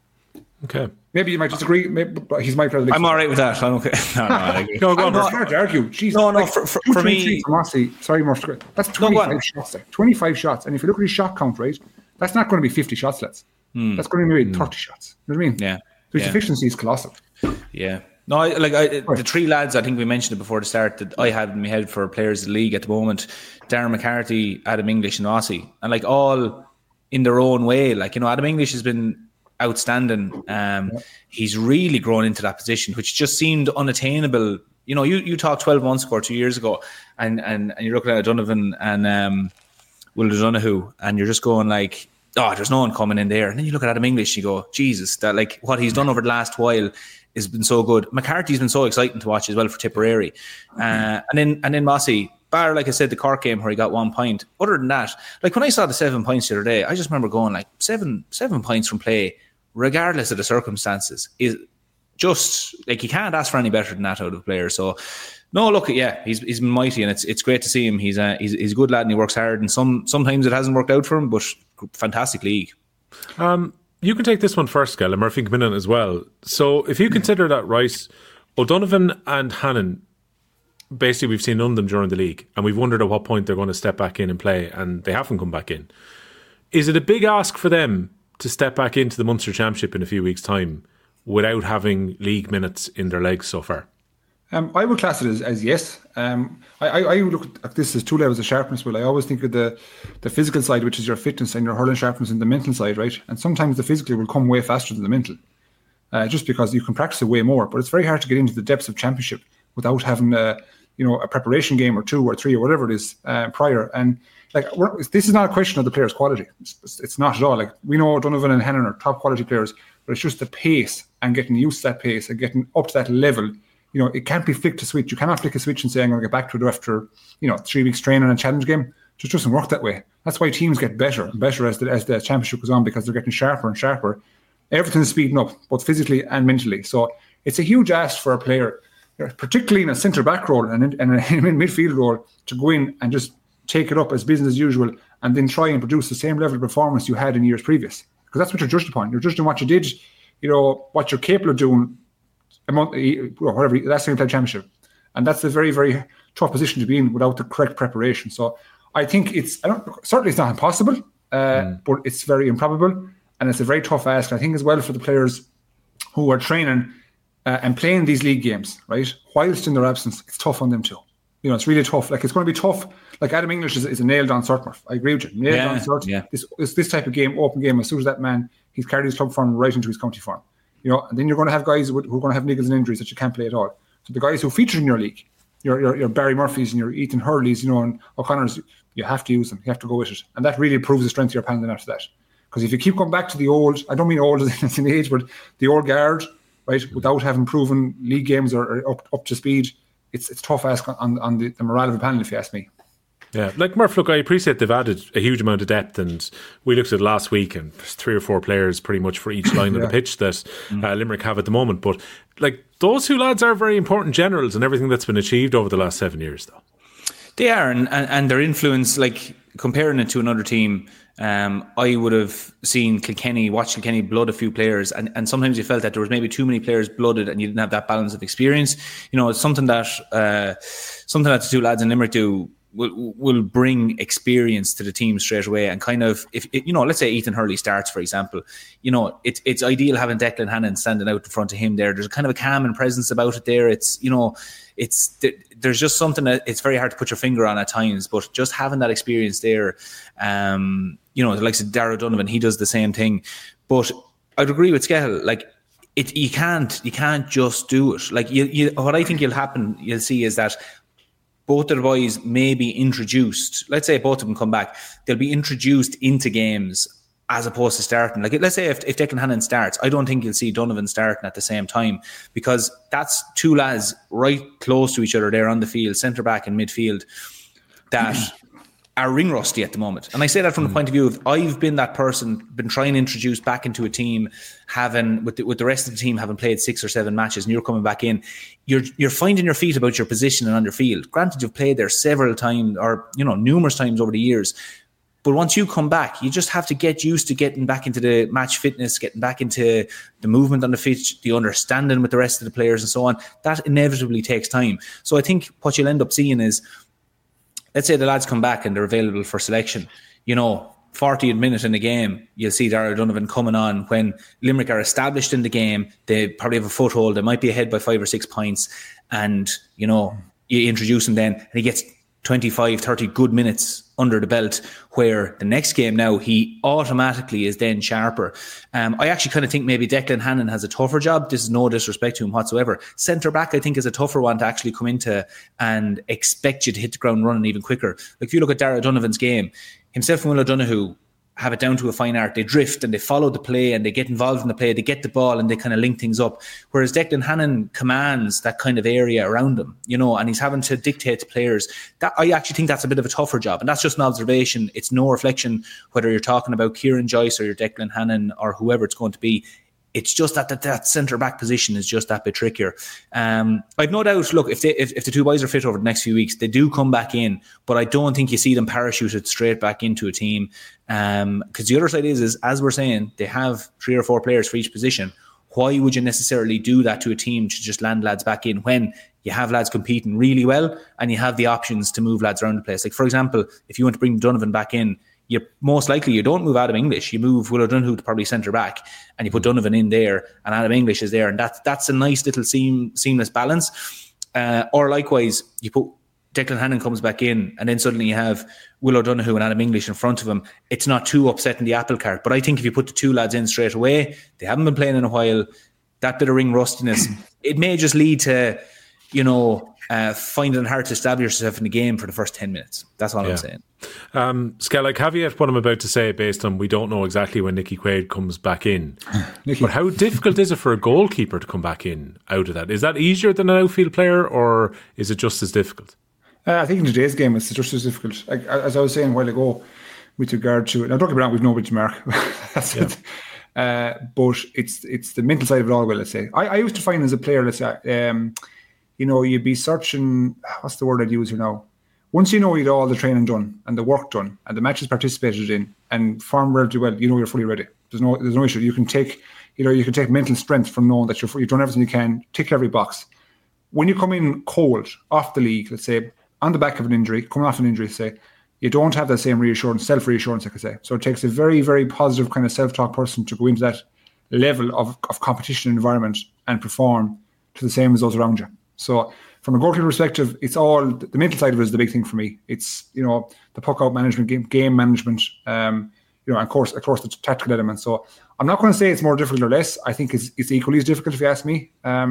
Okay. Maybe you might disagree, but he's my player of the league. I'm all right with that. I'm okay. No, I agree. Go on. It's hard to argue. Jeez, no. For me, Mossy, sorry, Murphy, that's 25 shots. Like 25 shots, and if you look at his shot count, right, that's not going to be 50 shots. That's going to be maybe 30 shots. You know what I mean? Yeah. So his efficiency is colossal. Yeah. No, the 3 lads, I think we mentioned it before the start, that I have in my head for players of the league at the moment: Darren McCarthy, Adam English, and Mossy, and like all in their own way. Like, you know, Adam English has been outstanding. He's really grown into that position, which just seemed unattainable. You know, you talked 12 months ago or 2 years ago, and you're looking at Donovan and Will Donoghue, and you're just going like, oh, there's no one coming in there. And then you look at Adam English, you go, Jesus, that like what he's done over the last while has been so good. McCarthy's been so exciting to watch as well for Tipperary, and then Mossy. Bar, like I said, the Cork game where he got 1 point. Other than that, like when I saw the 7 points the other day, I just remember going like 7 points from play, regardless of the circumstances, is just like you can't ask for any better than that out of a player. So no, look, yeah, he's been mighty, and it's great to see him. He's a good lad and he works hard, and sometimes it hasn't worked out for him, but fantastic league. You can take this one first, Gal, and Murphy can come in as well. So if you consider that right, O'Donovan and Hannon, basically we've seen none of them during the league, and we've wondered at what point they're going to step back in and play, and they haven't come back in. Is it a big ask for them to step back into the Munster Championship in a few weeks' time without having league minutes in their legs so far? I would class it as yes. I look at this as two levels of sharpness. Well, I always think of the physical side, which is your fitness, and your hurling sharpness, and the mental side, right? And sometimes the physical will come way faster than the mental, just because you can practice it way more. But it's very hard to get into the depths of championship without having a preparation game or 2 or 3 or whatever it is prior. And like this is not a question of the players' quality. It's not at all. Like we know Donovan and Hannon are top quality players, but it's just the pace and getting used to that pace and getting up to that level. It can't be flicked a switch. You cannot flick a switch and say, I'm going to get back to it after, 3 weeks training and a challenge game. It just doesn't work that way. That's why teams get better and better as the championship goes on, because they're getting sharper and sharper. Everything's speeding up, both physically and mentally. So it's a huge ask for a player, particularly in a centre-back role and in a midfield role, to go in and just take it up as business as usual and then try and produce the same level of performance you had in years previous. Because that's what you're judged upon. You're judged on what you did, what you're capable of doing a month, whatever, last time you played championship. And that's a very, very tough position to be in without the correct preparation. So I think certainly it's not impossible, but it's very improbable, and it's a very tough ask. I think as well for the players who are training and playing these league games, right, whilst in their absence, it's tough on them too. It's really tough. Like, it's going to be tough. Like, Adam English is a nailed-on cert, Murph. I agree with you. Nailed-on cert. Yeah. This type of game, open game, as soon as that man, he's carried his club form right into his county form. And then you're going to have guys who are going to have niggles and injuries that you can't play at all. So the guys who feature in your league, your Barry Murphys and your Ethan Hurleys, and O'Connors, you have to use them. You have to go with it. And that really proves the strength of your panel then after that. Because if you keep going back to the old, I don't mean old as in age, but the old guard, right, without having proven league games or up to speed, it's tough ask on the morale of the panel, if you ask me. Yeah, like Murph, look, I appreciate they've added a huge amount of depth, and we looked at it last week, and there's 3 or 4 players pretty much for each line of the pitch that Limerick have at the moment. But like, those 2 lads are very important generals and everything that's been achieved over the last 7 years, though. They are, and their influence, like comparing it to another team, I would have seen watch Kilkenny blood a few players, and sometimes you felt that there was maybe too many players blooded and you didn't have that balance of experience. It's something that the 2 lads in Limerick do. Will bring experience to the team straight away, and kind of, if let's say Ethan Hurley starts, for example, it's ideal having Declan Hannon standing out in front of him there. There's a kind of a calm and presence about it there. There's just something that it's very hard to put your finger on at times, but just having that experience there, the likes of Darragh Donovan, he does the same thing. But I'd agree with Skehill, like, you can't just do it. Like, what I think you'll see is that both of the boys may be introduced. Let's say both of them come back. They'll be introduced into games as opposed to starting. Like, let's say if Declan Hannon starts, I don't think you'll see Donovan starting at the same time, because that's 2 lads right close to each other there on the field, centre-back and midfield, that are ring rusty at the moment. And I say that from the point of view of, I've been that person, been trying to introduce back into a team, having with the rest of the team having played 6 or 7 matches, and you're coming back in, you're finding your feet about your position and on your field. Granted, you've played there several times, or numerous times over the years, but once you come back, you just have to get used to getting back into the match fitness, getting back into the movement on the pitch, the understanding with the rest of the players and so on. That inevitably takes time. So I think what you'll end up seeing is, let's say the lads come back and they're available for selection, 40th minute in the game, you'll see Darragh Donovan coming on when Limerick are established in the game. They probably have a foothold. They might be ahead by 5 or 6 points. And, you introduce him then, and he gets 25, 30 good minutes under the belt, where the next game now, he automatically is then sharper. I actually kind of think maybe Declan Hannon has a tougher job. This is no disrespect to him whatsoever. Centre-back, I think, is a tougher one to actually come into and expect you to hit the ground running even quicker. Like, if you look at Darragh Donovan's game, himself and Will O'Donoghue have it down to a fine art. They drift and they follow the play and they get involved in the play. They get the ball and they kind of link things up. Whereas Declan Hannon commands that kind of area around him, and he's having to dictate to players. That, I actually think that's a bit of a tougher job. And that's just an observation. It's no reflection whether you're talking about Kieran Joyce or your Declan Hannon or whoever it's going to be. It's just that centre-back position is just that bit trickier. I've no doubt, look, if the two boys are fit over the next few weeks, they do come back in, but I don't think you see them parachuted straight back into a team. Because the other side is, as we're saying, they have 3 or 4 players for each position. Why would you necessarily do that to a team to just land lads back in when you have lads competing really well and you have the options to move lads around the place? Like, for example, if you want to bring Donovan back in, you most likely you don't move Adam English. You move Will O'Donoghue to probably centre back, and you put Donovan in there, and Adam English is there, and that's a nice little seamless balance. Or likewise, you put Declan Hannon comes back in, and then suddenly you have Will O'Donoghue and Adam English in front of him. It's not too upsetting the apple cart. But I think if you put the 2 lads in straight away, they haven't been playing in a while. That bit of ring rustiness, it may just lead to, finding it hard to establish yourself in the game for the first 10 minutes. That's all I'm saying. Skell, I caveat what I'm about to say based on we don't know exactly when Nicky Quaid comes back in. But how difficult is it for a goalkeeper to come back in out of that? Is that easier than an outfield player, or is it just as difficult? I think in today's game it's just as difficult. As I was saying a while ago with regard to it. Now, don't get me wrong, we've nobody to mark. That's it. But it's the mental side of it all, let's say. I used to find as a player, let's say, you'd be searching, what's the word I'd use here now? Once you know you'd all the training done and the work done and the matches participated in and form relatively well, you're fully ready. There's no issue. You can take mental strength from knowing that you've done everything you can, tick every box. When you come in cold off the league, let's say, on the back of an injury, coming off an injury, say, you don't have that same self-reassurance, I could say. So it takes a very, very positive kind of self-talk person to go into that level of competition environment and perform to the same as those around you. So from a goalkeeper perspective, it's all the mental side of it is the big thing for me. It's the puck out management, game management, and of course the tactical element. So I'm not going to say it's more difficult or less. I think it's equally as difficult if you ask me.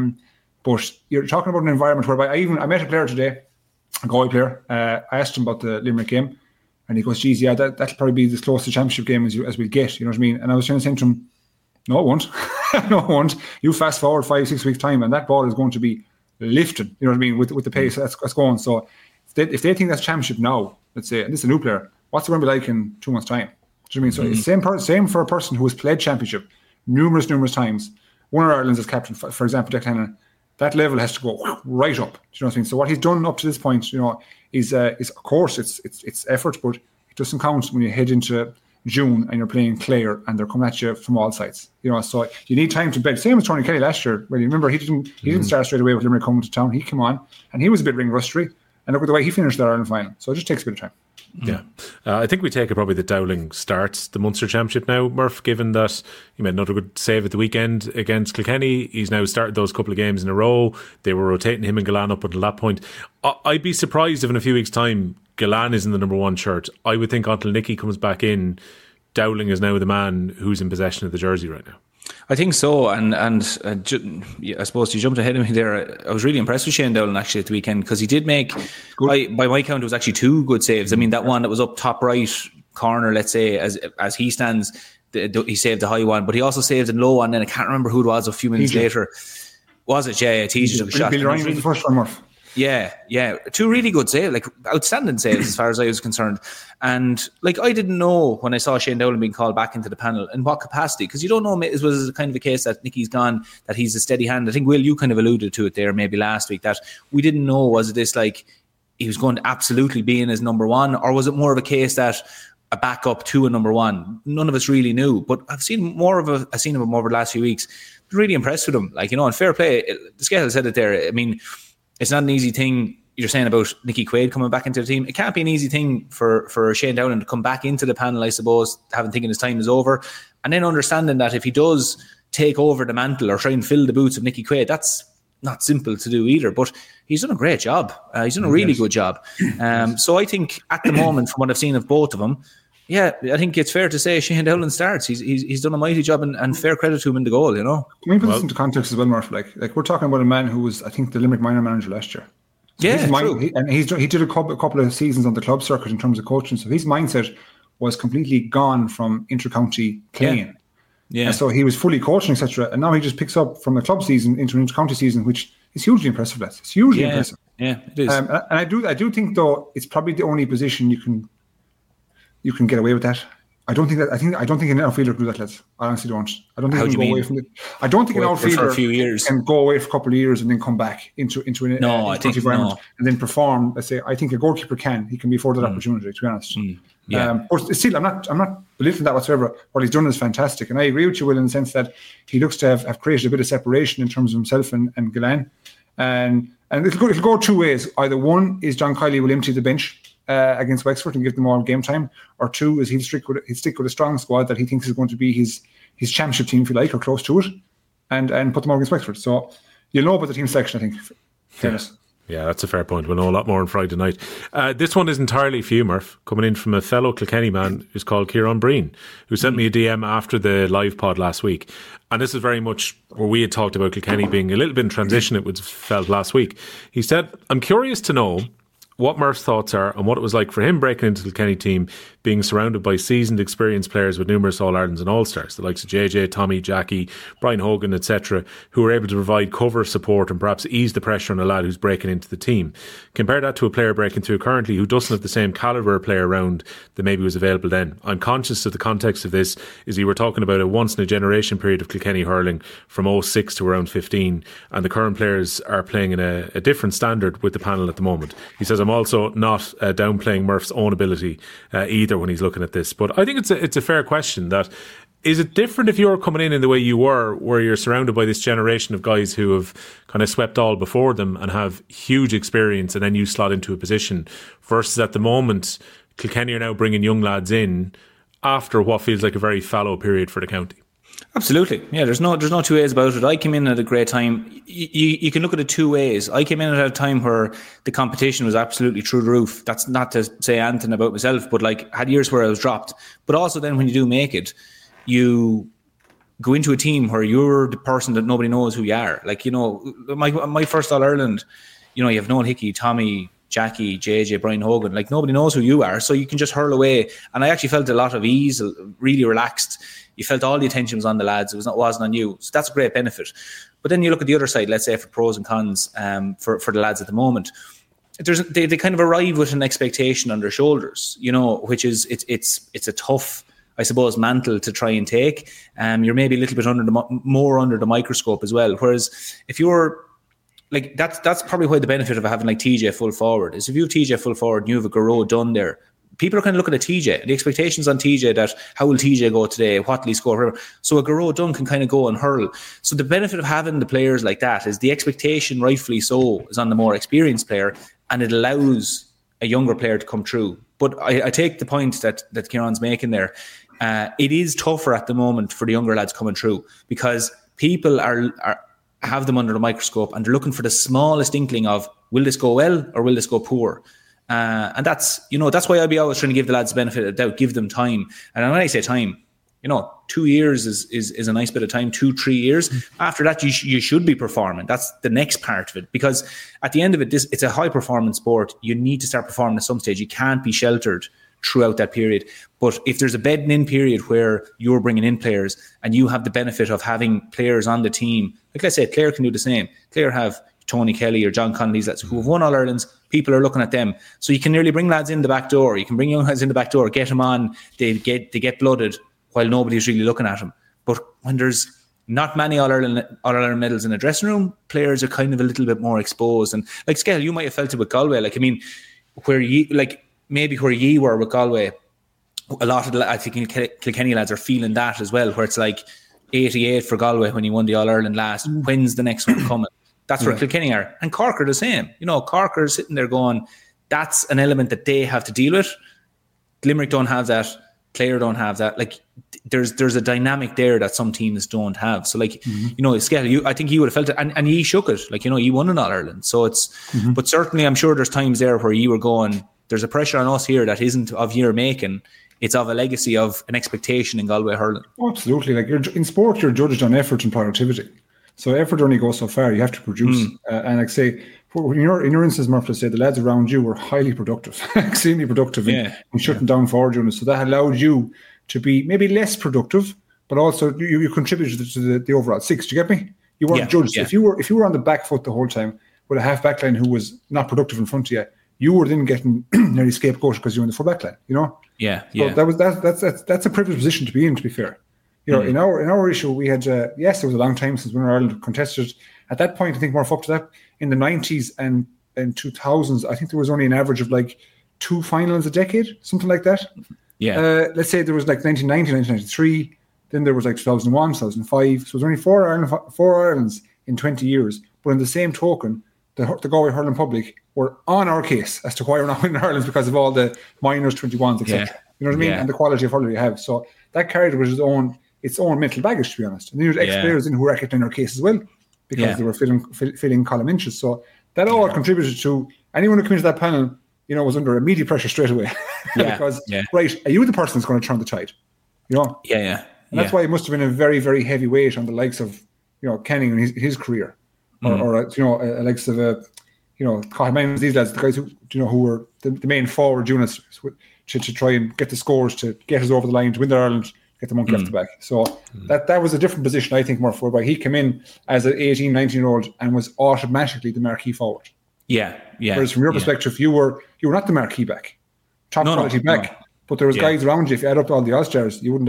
But you're talking about an environment whereby I met a player today, a Galway player. I asked him about the Limerick game, and he goes, "Geez, yeah, that'll probably be as close to championship game as we'll get." You know what I mean? And I was trying to say to him, "No, it won't. No, it won't. You fast forward 5-6 weeks time, and that ball is going to be lifted, you know what I mean, with the pace that's going." So if they think that's championship now, let's say, and this is a new player, what's it going to be like in 2 months' time? Do you know what I mean? So it's same for a person who has played championship numerous times. One of Ireland's as captain, for example, Declan Hannon, that level has to go right up. Do you know what I mean? So what he's done up to this point, is of course it's effort, but it doesn't count when you head into June and you're playing Clare and they're coming at you from all sides. So you need time to bed. Same as Tony Kelly last year. Well, you remember he didn't start straight away with Limerick coming to town. He came on and he was a bit ring rusty. And look at the way he finished that Ireland final. So it just takes a bit of time. Yeah. I think we take it probably that Dowling starts the Munster Championship now, Murph, given that he made another good save at the weekend against Kilkenny. He's now started those couple of games in a row. They were rotating him and Gillane up until that point. I'd be surprised if in a few weeks' time Gillane is in the number 1 shirt. I would think until Nicky comes back in, Dowling is now the man who's in possession of the jersey right now. I think so, and I suppose you jumped ahead of me there. I was really impressed with Shane Dowling actually at the weekend because he did make, by my count, it was actually 2 good saves. I mean, that one that was up top right corner, let's say, as he stands, he saved the high one, but he also saved the low one. And I can't remember who it was a few minutes later. Was it? Yeah, TJ took a shot. Billy Ryan was the first one, Murph. Yeah. 2 really good saves, like outstanding saves as far as I was concerned. And I didn't know when I saw Shane Dowling being called back into the panel in what capacity, because you don't know, it was kind of a case that Nicky's gone, that he's a steady hand. I think, Will, you kind of alluded to it there maybe last week, that we didn't know, was this he was going to absolutely be in as number 1, or was it more of a case that a backup to a number 1? None of us really knew, but I've seen him more over the last few weeks. Really impressed with him, and fair play. The scale said it there. I mean, it's not an easy thing. You're saying about Nicky Quaid coming back into the team. It can't be an easy thing for Shane Dowling to come back into the panel, I suppose, having thinking his time is over, and then understanding that if he does take over the mantle or try and fill the boots of Nicky Quaid, that's not simple to do either. But he's done a great job. He's done a really good job. So I think at the moment, from what I've seen of both of them, yeah, I think it's fair to say Shane Dowling starts. He's done a mighty job, and fair credit to him in the goal. Can we put this into context as well, Murph? Like we're talking about a man who was, I think, the Limerick minor manager last year. So he did a couple of seasons on the club circuit in terms of coaching. So his mindset was completely gone from inter-county playing. Yeah. And so he was fully coaching, etc. And now he just picks up from a club season into an inter-county season, which is hugely impressive. It's hugely impressive. Yeah, it is. And I do think, though, it's probably the only position you can get away with that. I don't think an outfielder can do that, lads. I honestly don't. I don't think he can go away from it. I don't think an outfielder for a few years can go away for a couple of years and then come back into an environment and then perform. Let's say, I think a goalkeeper can. He can be afforded that opportunity, to be honest. But still, I'm not belittling that whatsoever. What he's done is fantastic, and I agree with you, Will, in the sense that he looks to have created a bit of separation in terms of himself and Gillane. And it'll go two ways. Either one is John Kiely will empty the bench against Wexford and give them all game time, or two is he'll stick with a strong squad that he thinks is going to be his championship team, if you like, or close to it, and put them all against Wexford. So you'll know about the team selection, I think. Fairness. Yeah, that's a fair point. We'll know a lot more on Friday night. This one is entirely for you, Murph, coming in from a fellow Kilkenny man who's called Kieran Breen, who sent me a DM after the live pod last week. And this is very much where we had talked about Kilkenny being a little bit in transition, it was felt last week. He said, I'm curious to know what Murph's thoughts are and what it was like for him breaking into the Kilkenny team, being surrounded by seasoned, experienced players with numerous All-Irelands and All-Stars, the likes of JJ, Tommy, Jackie, Brian Hogan, etc., who were able to provide cover, support and perhaps ease the pressure on a lad who's breaking into the team. Compare that to a player breaking through currently who doesn't have the same calibre of player around that maybe was available then. I'm conscious of the context of this is you were talking about a once-in-a-generation period of Kilkenny hurling from 06 to around 15, and the current players are playing in a different standard with the panel at the moment. He says, I'm also not downplaying Murph's own ability either when he's looking at this. But I think it's a fair question. That is it different if you're coming in the way you were, where you're surrounded by this generation of guys who have kind of swept all before them and have huge experience, and then you slot into a position, versus at the moment Kilkenny are now bringing young lads in after what feels like a very fallow period for the county? Absolutely. Yeah, there's no two ways about it. I came in at a great time. You can look at it two ways. I came in at a time where the competition was absolutely through the roof. That's not to say anything about myself, but like had years where I was dropped. But also then when you do make it, you go into a team where you're the person that nobody knows who you are. Like, you know, my first All-Ireland, you know, you have Noel Hickey, Tommy, Jackie, JJ, Brian Hogan, like nobody knows who you are, so you can just hurl away. And I actually felt a lot of ease, really relaxed. You felt all the attention was on the lads, it wasn't on you. So that's a great benefit. But then you look at the other side, let's say for pros and cons for the lads at the moment. They kind of arrive with an expectation on their shoulders, you know, which is it's a tough, I suppose, mantle to try and take. You're maybe a little bit more under the microscope as well. Whereas if you're like that's probably why the benefit of having like TJ full forward is if you have TJ full forward and you have a Garreau done there, people are kind of looking at TJ, the expectations on TJ that how will TJ go today, what will he score, whatever. So a Garreau Dunn can kind of go and hurl. So the benefit of having the players like that is the expectation, rightfully so, is on the more experienced player, and it allows a younger player to come through. But I take the point that Kieran's making there. It is tougher at the moment for the younger lads coming through because people have them under the microscope and they're looking for the smallest inkling of will this go well or will this go poor. And that's why I'll be always trying to give the lads the benefit of the doubt, give them time. And when I say time, 2 years is a nice bit of time, 2-3 years. After that, you should be performing. That's the next part of it. Because at the end of it, it's a high performance sport. You need to start performing at some stage. You can't be sheltered throughout that period. But if there's a bedding in period where you're bringing in players and you have the benefit of having players on the team, like I said, Clare can do the same. Clare have Tony Kelly or John Connolly's lads who have won All-Irelands. People are looking at them. So you can nearly bring lads in the back door. You can bring young lads in the back door, get them on, they get blooded while nobody's really looking at them. But when there's not many All-Ireland medals in the dressing room, players are kind of a little bit more exposed. And like Skell, you might have felt it with Galway. Like, I mean, where ye were with Galway, a lot of I think Kilkenny lads are feeling that as well, where it's like 88 for Galway when he won the All-Ireland last. When's the next one coming? That's where Kilkenny are. And Cork are the same. Cork are sitting there going, that's an element that they have to deal with. Limerick don't have that. Clare don't have that. Like, there's a dynamic there that some teams don't have. So, like, Skell, I think he would have felt it. And he shook it. Like, he won in All-Ireland. So it's, but certainly I'm sure there's times there where you were going, there's a pressure on us here that isn't of your making. It's of a legacy of an expectation in Galway hurling. Oh, absolutely. Like, in sport, you're judged on effort and productivity. So effort only goes so far. You have to produce. And like say, in your instance, Murphy, say the lads around you were highly productive, extremely productive in shutting down forward units. So that allowed you to be maybe less productive, but also you contributed to the overall six. Do you get me? You weren't judged. Yeah. If you were on the back foot the whole time with a half back line who was not productive in front of you, you were then getting nearly scapegoated because you were in the full back line, you know? Yeah, So that's a privileged position to be in, to be fair. You know, in our issue, we had, yes, it was a long time since Winter Ireland contested. At that point, I think more up to that, in the 90s and 2000s, I think there was only an average of like 2 finals a decade, something like that. Yeah. Let's say there was like 1990, 1993, then there was like 2001, 2005. So there's only 4 Irelands in 20 years. But in the same token, the Galway hurling public were on our case as to why we're not winning Ireland because of all the minors, 21s, etc. Yeah. You know what I mean? Yeah. And the quality of hurling you have. So that carried with its own mental baggage, to be honest. And there's ex-players in who were acting in our case as well because they were filling column inches. So that all contributed to anyone who came into that panel, you know, was under immediate pressure straight away. Because, right, are you the person that's going to turn the tide? You know? Yeah. And that's why it must have been a very, very heavy weight on the likes of, you know, Kenning and his career. Or you know, likes of, you know, these lads, the guys who, you know, who were the main forward units to try and get the scores, to get us over the line, to win the Ireland, get the monkey off the back. So that was a different position, I think, more for, where he came in as an 18, 19-year-old and was automatically the marquee forward. Yeah. Whereas from your perspective, you were not the marquee back, top quality back, but there was guys around you. If you add up all the All-Stars, you'd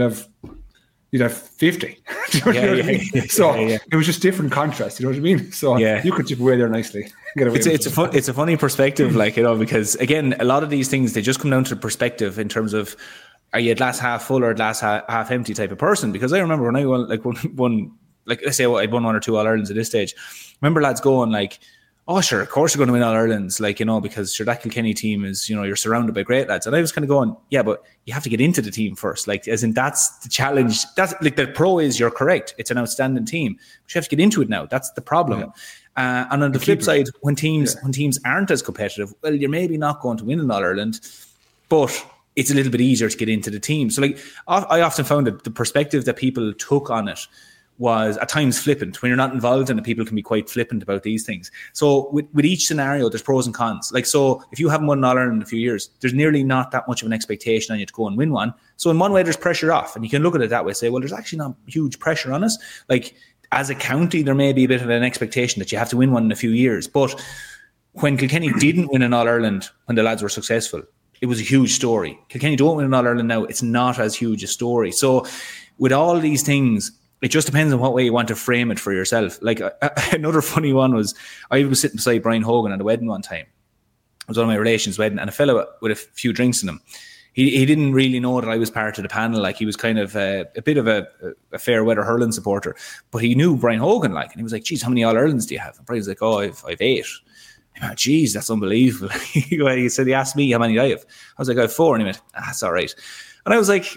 have 50. You know what I mean? So it was just different contrast. You know what I mean? So you could chip away there nicely. It's a funny perspective, like, you know, because again, a lot of these things, they just come down to perspective in terms of, are you a glass half full or a glass half empty type of person? Because I remember when I won, let's say I'd won 1 or 2 All-Irelands at this stage. I remember lads going like, oh, sure, of course you're going to win All-Irelands, like, you know, because sure, that Kilkenny team is, you know, you're surrounded by great lads. And I was kind of going, yeah, but you have to get into the team first. Like, as in, that's the challenge. That's like, the pro is, you're correct. It's an outstanding team. But you have to get into it now. That's the problem. Yeah. And on the flip side, when teams aren't as competitive, well, you're maybe not going to win an All-Ireland, but it's a little bit easier to get into the team. So, like, I often found that the perspective that people took on it was at times flippant. When you're not involved in it, people can be quite flippant about these things. So with each scenario, there's pros and cons. Like, so if you haven't won an All-Ireland in a few years, there's nearly not that much of an expectation on you to go and win one. So in one way, there's pressure off. And you can look at it that way, say, well, there's actually not huge pressure on us. Like, as a county, there may be a bit of an expectation that you have to win one in a few years. But when Kilkenny didn't win an All-Ireland, when the lads were successful, it was a huge story. Kilkenny don't win an All-Ireland now, it's not as huge a story. So with all these things, it just depends on what way you want to frame it for yourself. Like, another funny one was, I was sitting beside Brian Hogan at a wedding one time. It was one of my relations' wedding, and a fellow with a few drinks in him. He didn't really know that I was part of the panel. Like, he was kind of a bit of a fair weather hurling supporter, but he knew Brian Hogan, like, and he was like, geez, how many All-Irelands do you have? And Brian's like, oh, I've 8. I'm like, geez, that's unbelievable. He said, he asked me how many I have. I was like, I have 4. And he went, that's all right. And I was like,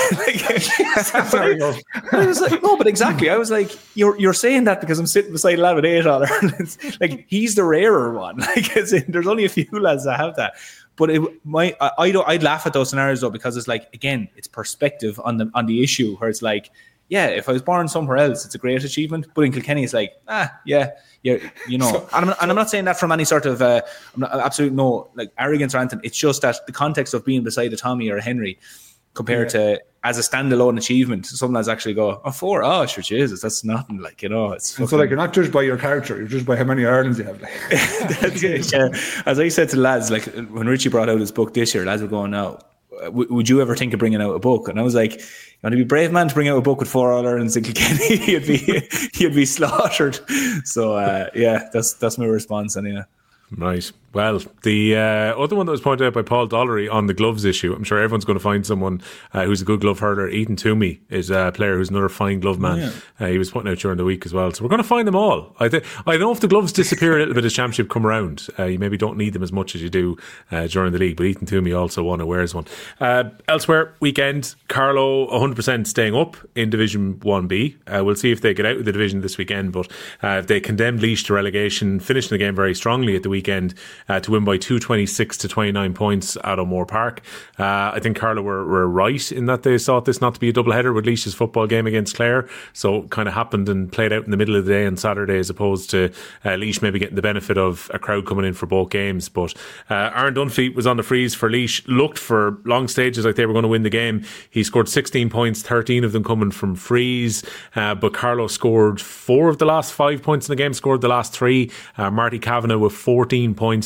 I was like, no, but exactly. I was like, you're saying that because I'm sitting beside a lad with 8 All-Irelands. Like, he's the rarer one. Like, as in, there's only a few lads that have that. But I'd laugh at those scenarios though, because it's like, again, it's perspective on the issue, where it's like, yeah, if I was born somewhere else, it's a great achievement. But in Kilkenny, it's like, you know. And I'm not saying that from any sort of absolute no like arrogance or anything. It's just that the context of being beside a Tommy or a Henry, compared to as a standalone achievement, some lads actually go, 4, oh sure, Jesus, that's nothing, like, you know. It's so like, you're not judged by your character, you're judged by how many Irelands you have. Like. That's it, yeah. As I said to lads, like, when Richie brought out his book this year, lads were going, now, would you ever think of bringing out a book? And I was like, you want to be a brave man to bring out a book with 4 All-Irelands in Kilkenny? you'd be slaughtered. So that's my response anyway. Right. Well, the other one that was pointed out by Paul Dollery on the gloves issue, I'm sure everyone's going to find someone who's a good glove hurler. Ethan Toomey is a player who's another fine glove man. He was putting out during the week as well. So we're going to find them all. I don't know if the gloves disappear a little bit as championship come around. You maybe don't need them as much as you do during the league, but Ethan Toomey also wears one. Elsewhere, weekend, Carlow 100% staying up in Division 1B. We'll see if they get out of the division this weekend, but they condemned Laois to relegation, finishing the game very strongly at the weekend to win by 226 to 29 points at O'Moore Park. I think Carlow were right in that they thought this not to be a doubleheader with Laois's football game against Clare, so it kind of happened and played out in the middle of the day on Saturday, as opposed to Laois maybe getting the benefit of a crowd coming in for both games. But Aaron Dunphy was on the freeze for Laois, looked for long stages like they were going to win the game. He scored 16 points, 13 of them coming from frees, but Carlow scored 4 of the last 5 points in the game, scored the last 3. Marty Kavanagh with 14 points,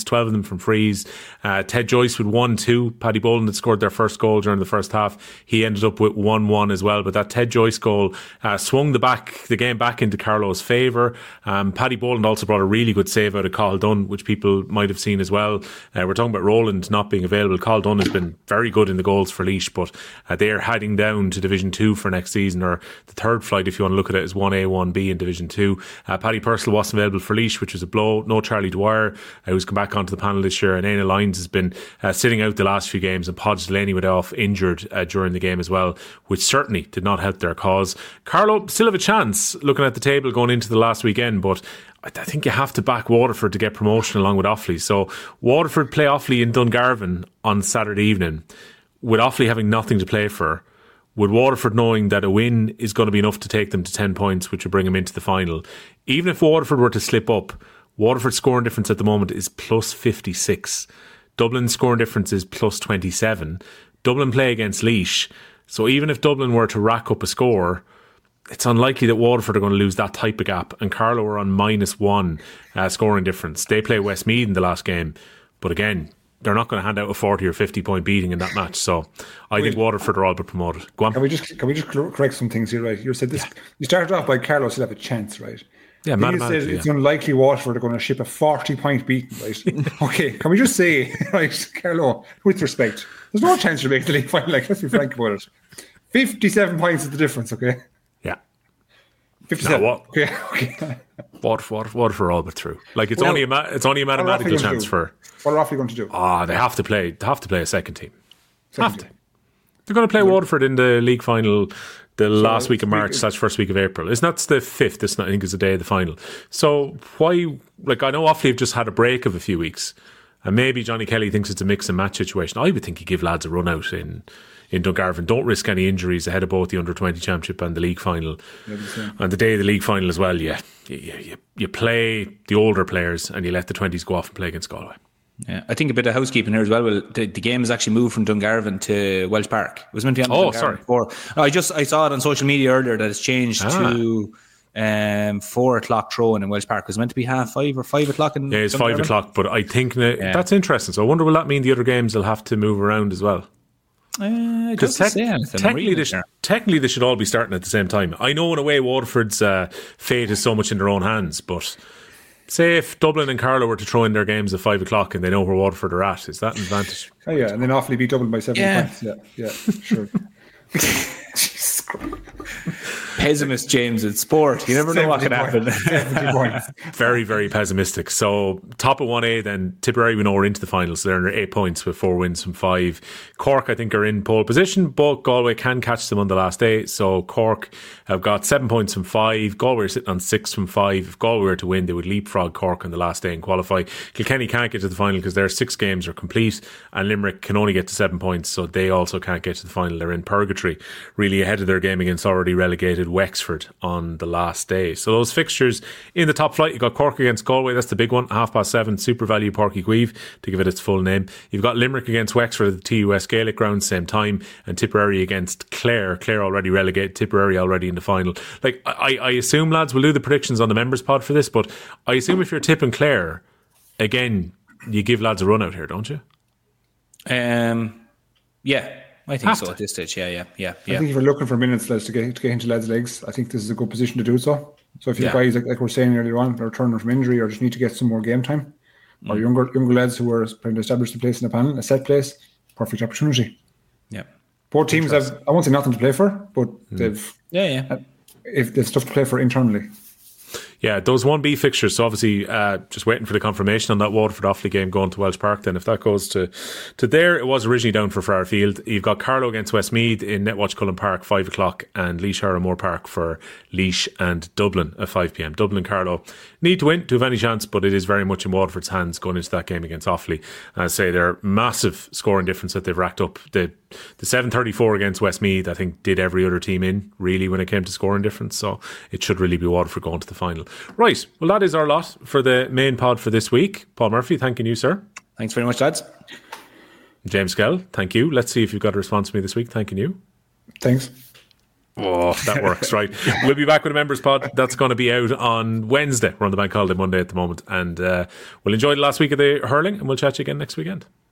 points, 12 of them from frees. Ted Joyce with 1-2. Paddy Boland had scored their first goal during the first half. He ended up with 1-1 as well. But that Ted Joyce goal swung the game back into Carlow's favour. Paddy Boland also brought a really good save out of Cathal Dunn, which people might have seen as well. We're talking about Roland not being available. Cathal Dunn has been very good in the goals for Laois, but they're heading down to Division 2 for next season, or the third flight if you want to look at it as 1A, 1B in Division 2. Paddy Purcell wasn't available for Laois, which was a blow. No Charlie Dwyer, who's come back onto the panel this year, and Aina Lyons has been sitting out the last few games, and Podge Delaney went off injured during the game as well, which certainly did not help their cause. Carlow still have a chance looking at the table going into the last weekend, but I think you have to back Waterford to get promotion along with Offaly. So Waterford play Offaly in Dungarvan on Saturday evening, with Offaly having nothing to play for, with Waterford knowing that a win is going to be enough to take them to 10 points, which will bring them into the final. Even if Waterford were to slip up, Waterford's scoring difference at the moment is plus 56. Dublin's scoring difference is plus 27. Dublin play against Laois. So even if Dublin were to rack up a score, it's unlikely that Waterford are going to lose that type of gap. And Carlow are on -1 scoring difference. They play Westmeath in the last game. But again, they're not going to hand out a 40 or 50 point beating in that match. So I think Waterford are all but promoted. Go on. Can we just correct some things here, right? You said this. You started off by Carlow still have a chance, right? Yeah, mathematically. It's unlikely Waterford are going to ship a 40 point beating, right? Okay, can we just say, right, Carlow, with respect, there's no chance to make the league final. Like, let's be frank about it. 57 points is the difference, okay? Yeah. 57. No, Okay. Waterford are all but through. Like it's only a mathematical chance for. What are Offaly going to do? They have to play a second team. They're going to play Waterford in the league final the last week of March / first week of April. It's not the 5th. I think it's the day of the final. So why? Like I know Offaly have just had a break of a few weeks, and maybe Johnny Kelly thinks it's a mix and match situation. I would think he'd give lads a run out in Dungarvan. Don't risk any injuries ahead of both the under-20 championship and the league final. And the day of the league final as well, you play the older players and you let the 20s go off and play against Galway. Yeah, I think a bit of housekeeping here as well. Well, the game has actually moved from Dungarvan to Welsh Park. It was meant to be on Dungarvan before. I saw it on social media earlier that it's changed to 4 o'clock throw in Welsh Park. It was meant to be 5:30 or 5 o'clock in it's Dungarvan. 5 o'clock, but I think that's interesting. So I wonder, will that mean the other games will have to move around as well? Because technically they should all be starting at the same time. I know in a way Waterford's fate is so much in their own hands, but say if Dublin and Carlow were to throw in their games at 5 o'clock and they know where Waterford are at, is that an advantage? Oh yeah, and then Offaly beat Dublin by 7 points. Yeah, sure. Jesus Christ. Pessimist James in sport. You never know what can happen. 70 points. Very, very pessimistic. So top of 1A, then Tipperary we know are into the final, so they're under 8 points with 4 wins from 5. Cork I think are in pole position, but Galway can catch them on the last day. So Cork have got 7 points from 5. Galway are sitting on 6 from 5. If Galway were to win, they would leapfrog Cork on the last day and qualify. Kilkenny can't get to the final because their 6 games are complete, and Limerick can only get to 7 points, so they also can't get to the final. They're in purgatory, really ahead of their game against already relegated Wexford on the last day. So those fixtures in the top flight, you've got Cork against Galway, that's the big one, 7:30, Super Value Páirc Uí Chaoimh, to give it its full name. You've got Limerick against Wexford at the TUS Gaelic ground, same time, and Tipperary against Clare already relegated, Tipperary already in the final. Like I assume, lads, we'll do the predictions on the members pod for this, but I assume if you're tipping Clare, again, you give lads a run out here, don't you? Yeah, I think so at this stage. Yeah. I think if you're looking for minutes, lads, to get into lads' legs, I think this is a good position to do so. So if you guys, like we're saying earlier on, are returning from injury or just need to get some more game time, or younger lads who are trying to establish a place in the panel, a set place, perfect opportunity. Yeah. Both teams have, I won't say nothing to play for, but they've if there's stuff to play for internally. Yeah, those 1B fixtures, so obviously just waiting for the confirmation on that Waterford-Offaly game going to Welsh Park. Then if that goes to there, it was originally down for Farrfield. You've got Carlow against Westmeath in Netwatch Cullen Park, 5 o'clock, and Laois Harramore Park for Laois and Dublin at 5 p.m. Dublin and Carlow need to win to have any chance, but it is very much in Waterford's hands going into that game against Offaly. I say their massive scoring difference that they've racked up. The 7:34 against Westmeath, I think, did every other team in, really, when it came to scoring difference. So it should really be Waterford going to the final. Right, well, that is our lot for the main pod for this week. Paul Murphy, thanking you, sir. Thanks very much, lads. James Skell, thank you. Let's see if you've got a response to me this week. Thanking you. Thanks. Oh, that works, right. We'll be back with a members pod. That's going to be out on Wednesday. We're on the bank holiday Monday at the moment. And we'll enjoy the last week of the hurling, and we'll chat to you again next weekend.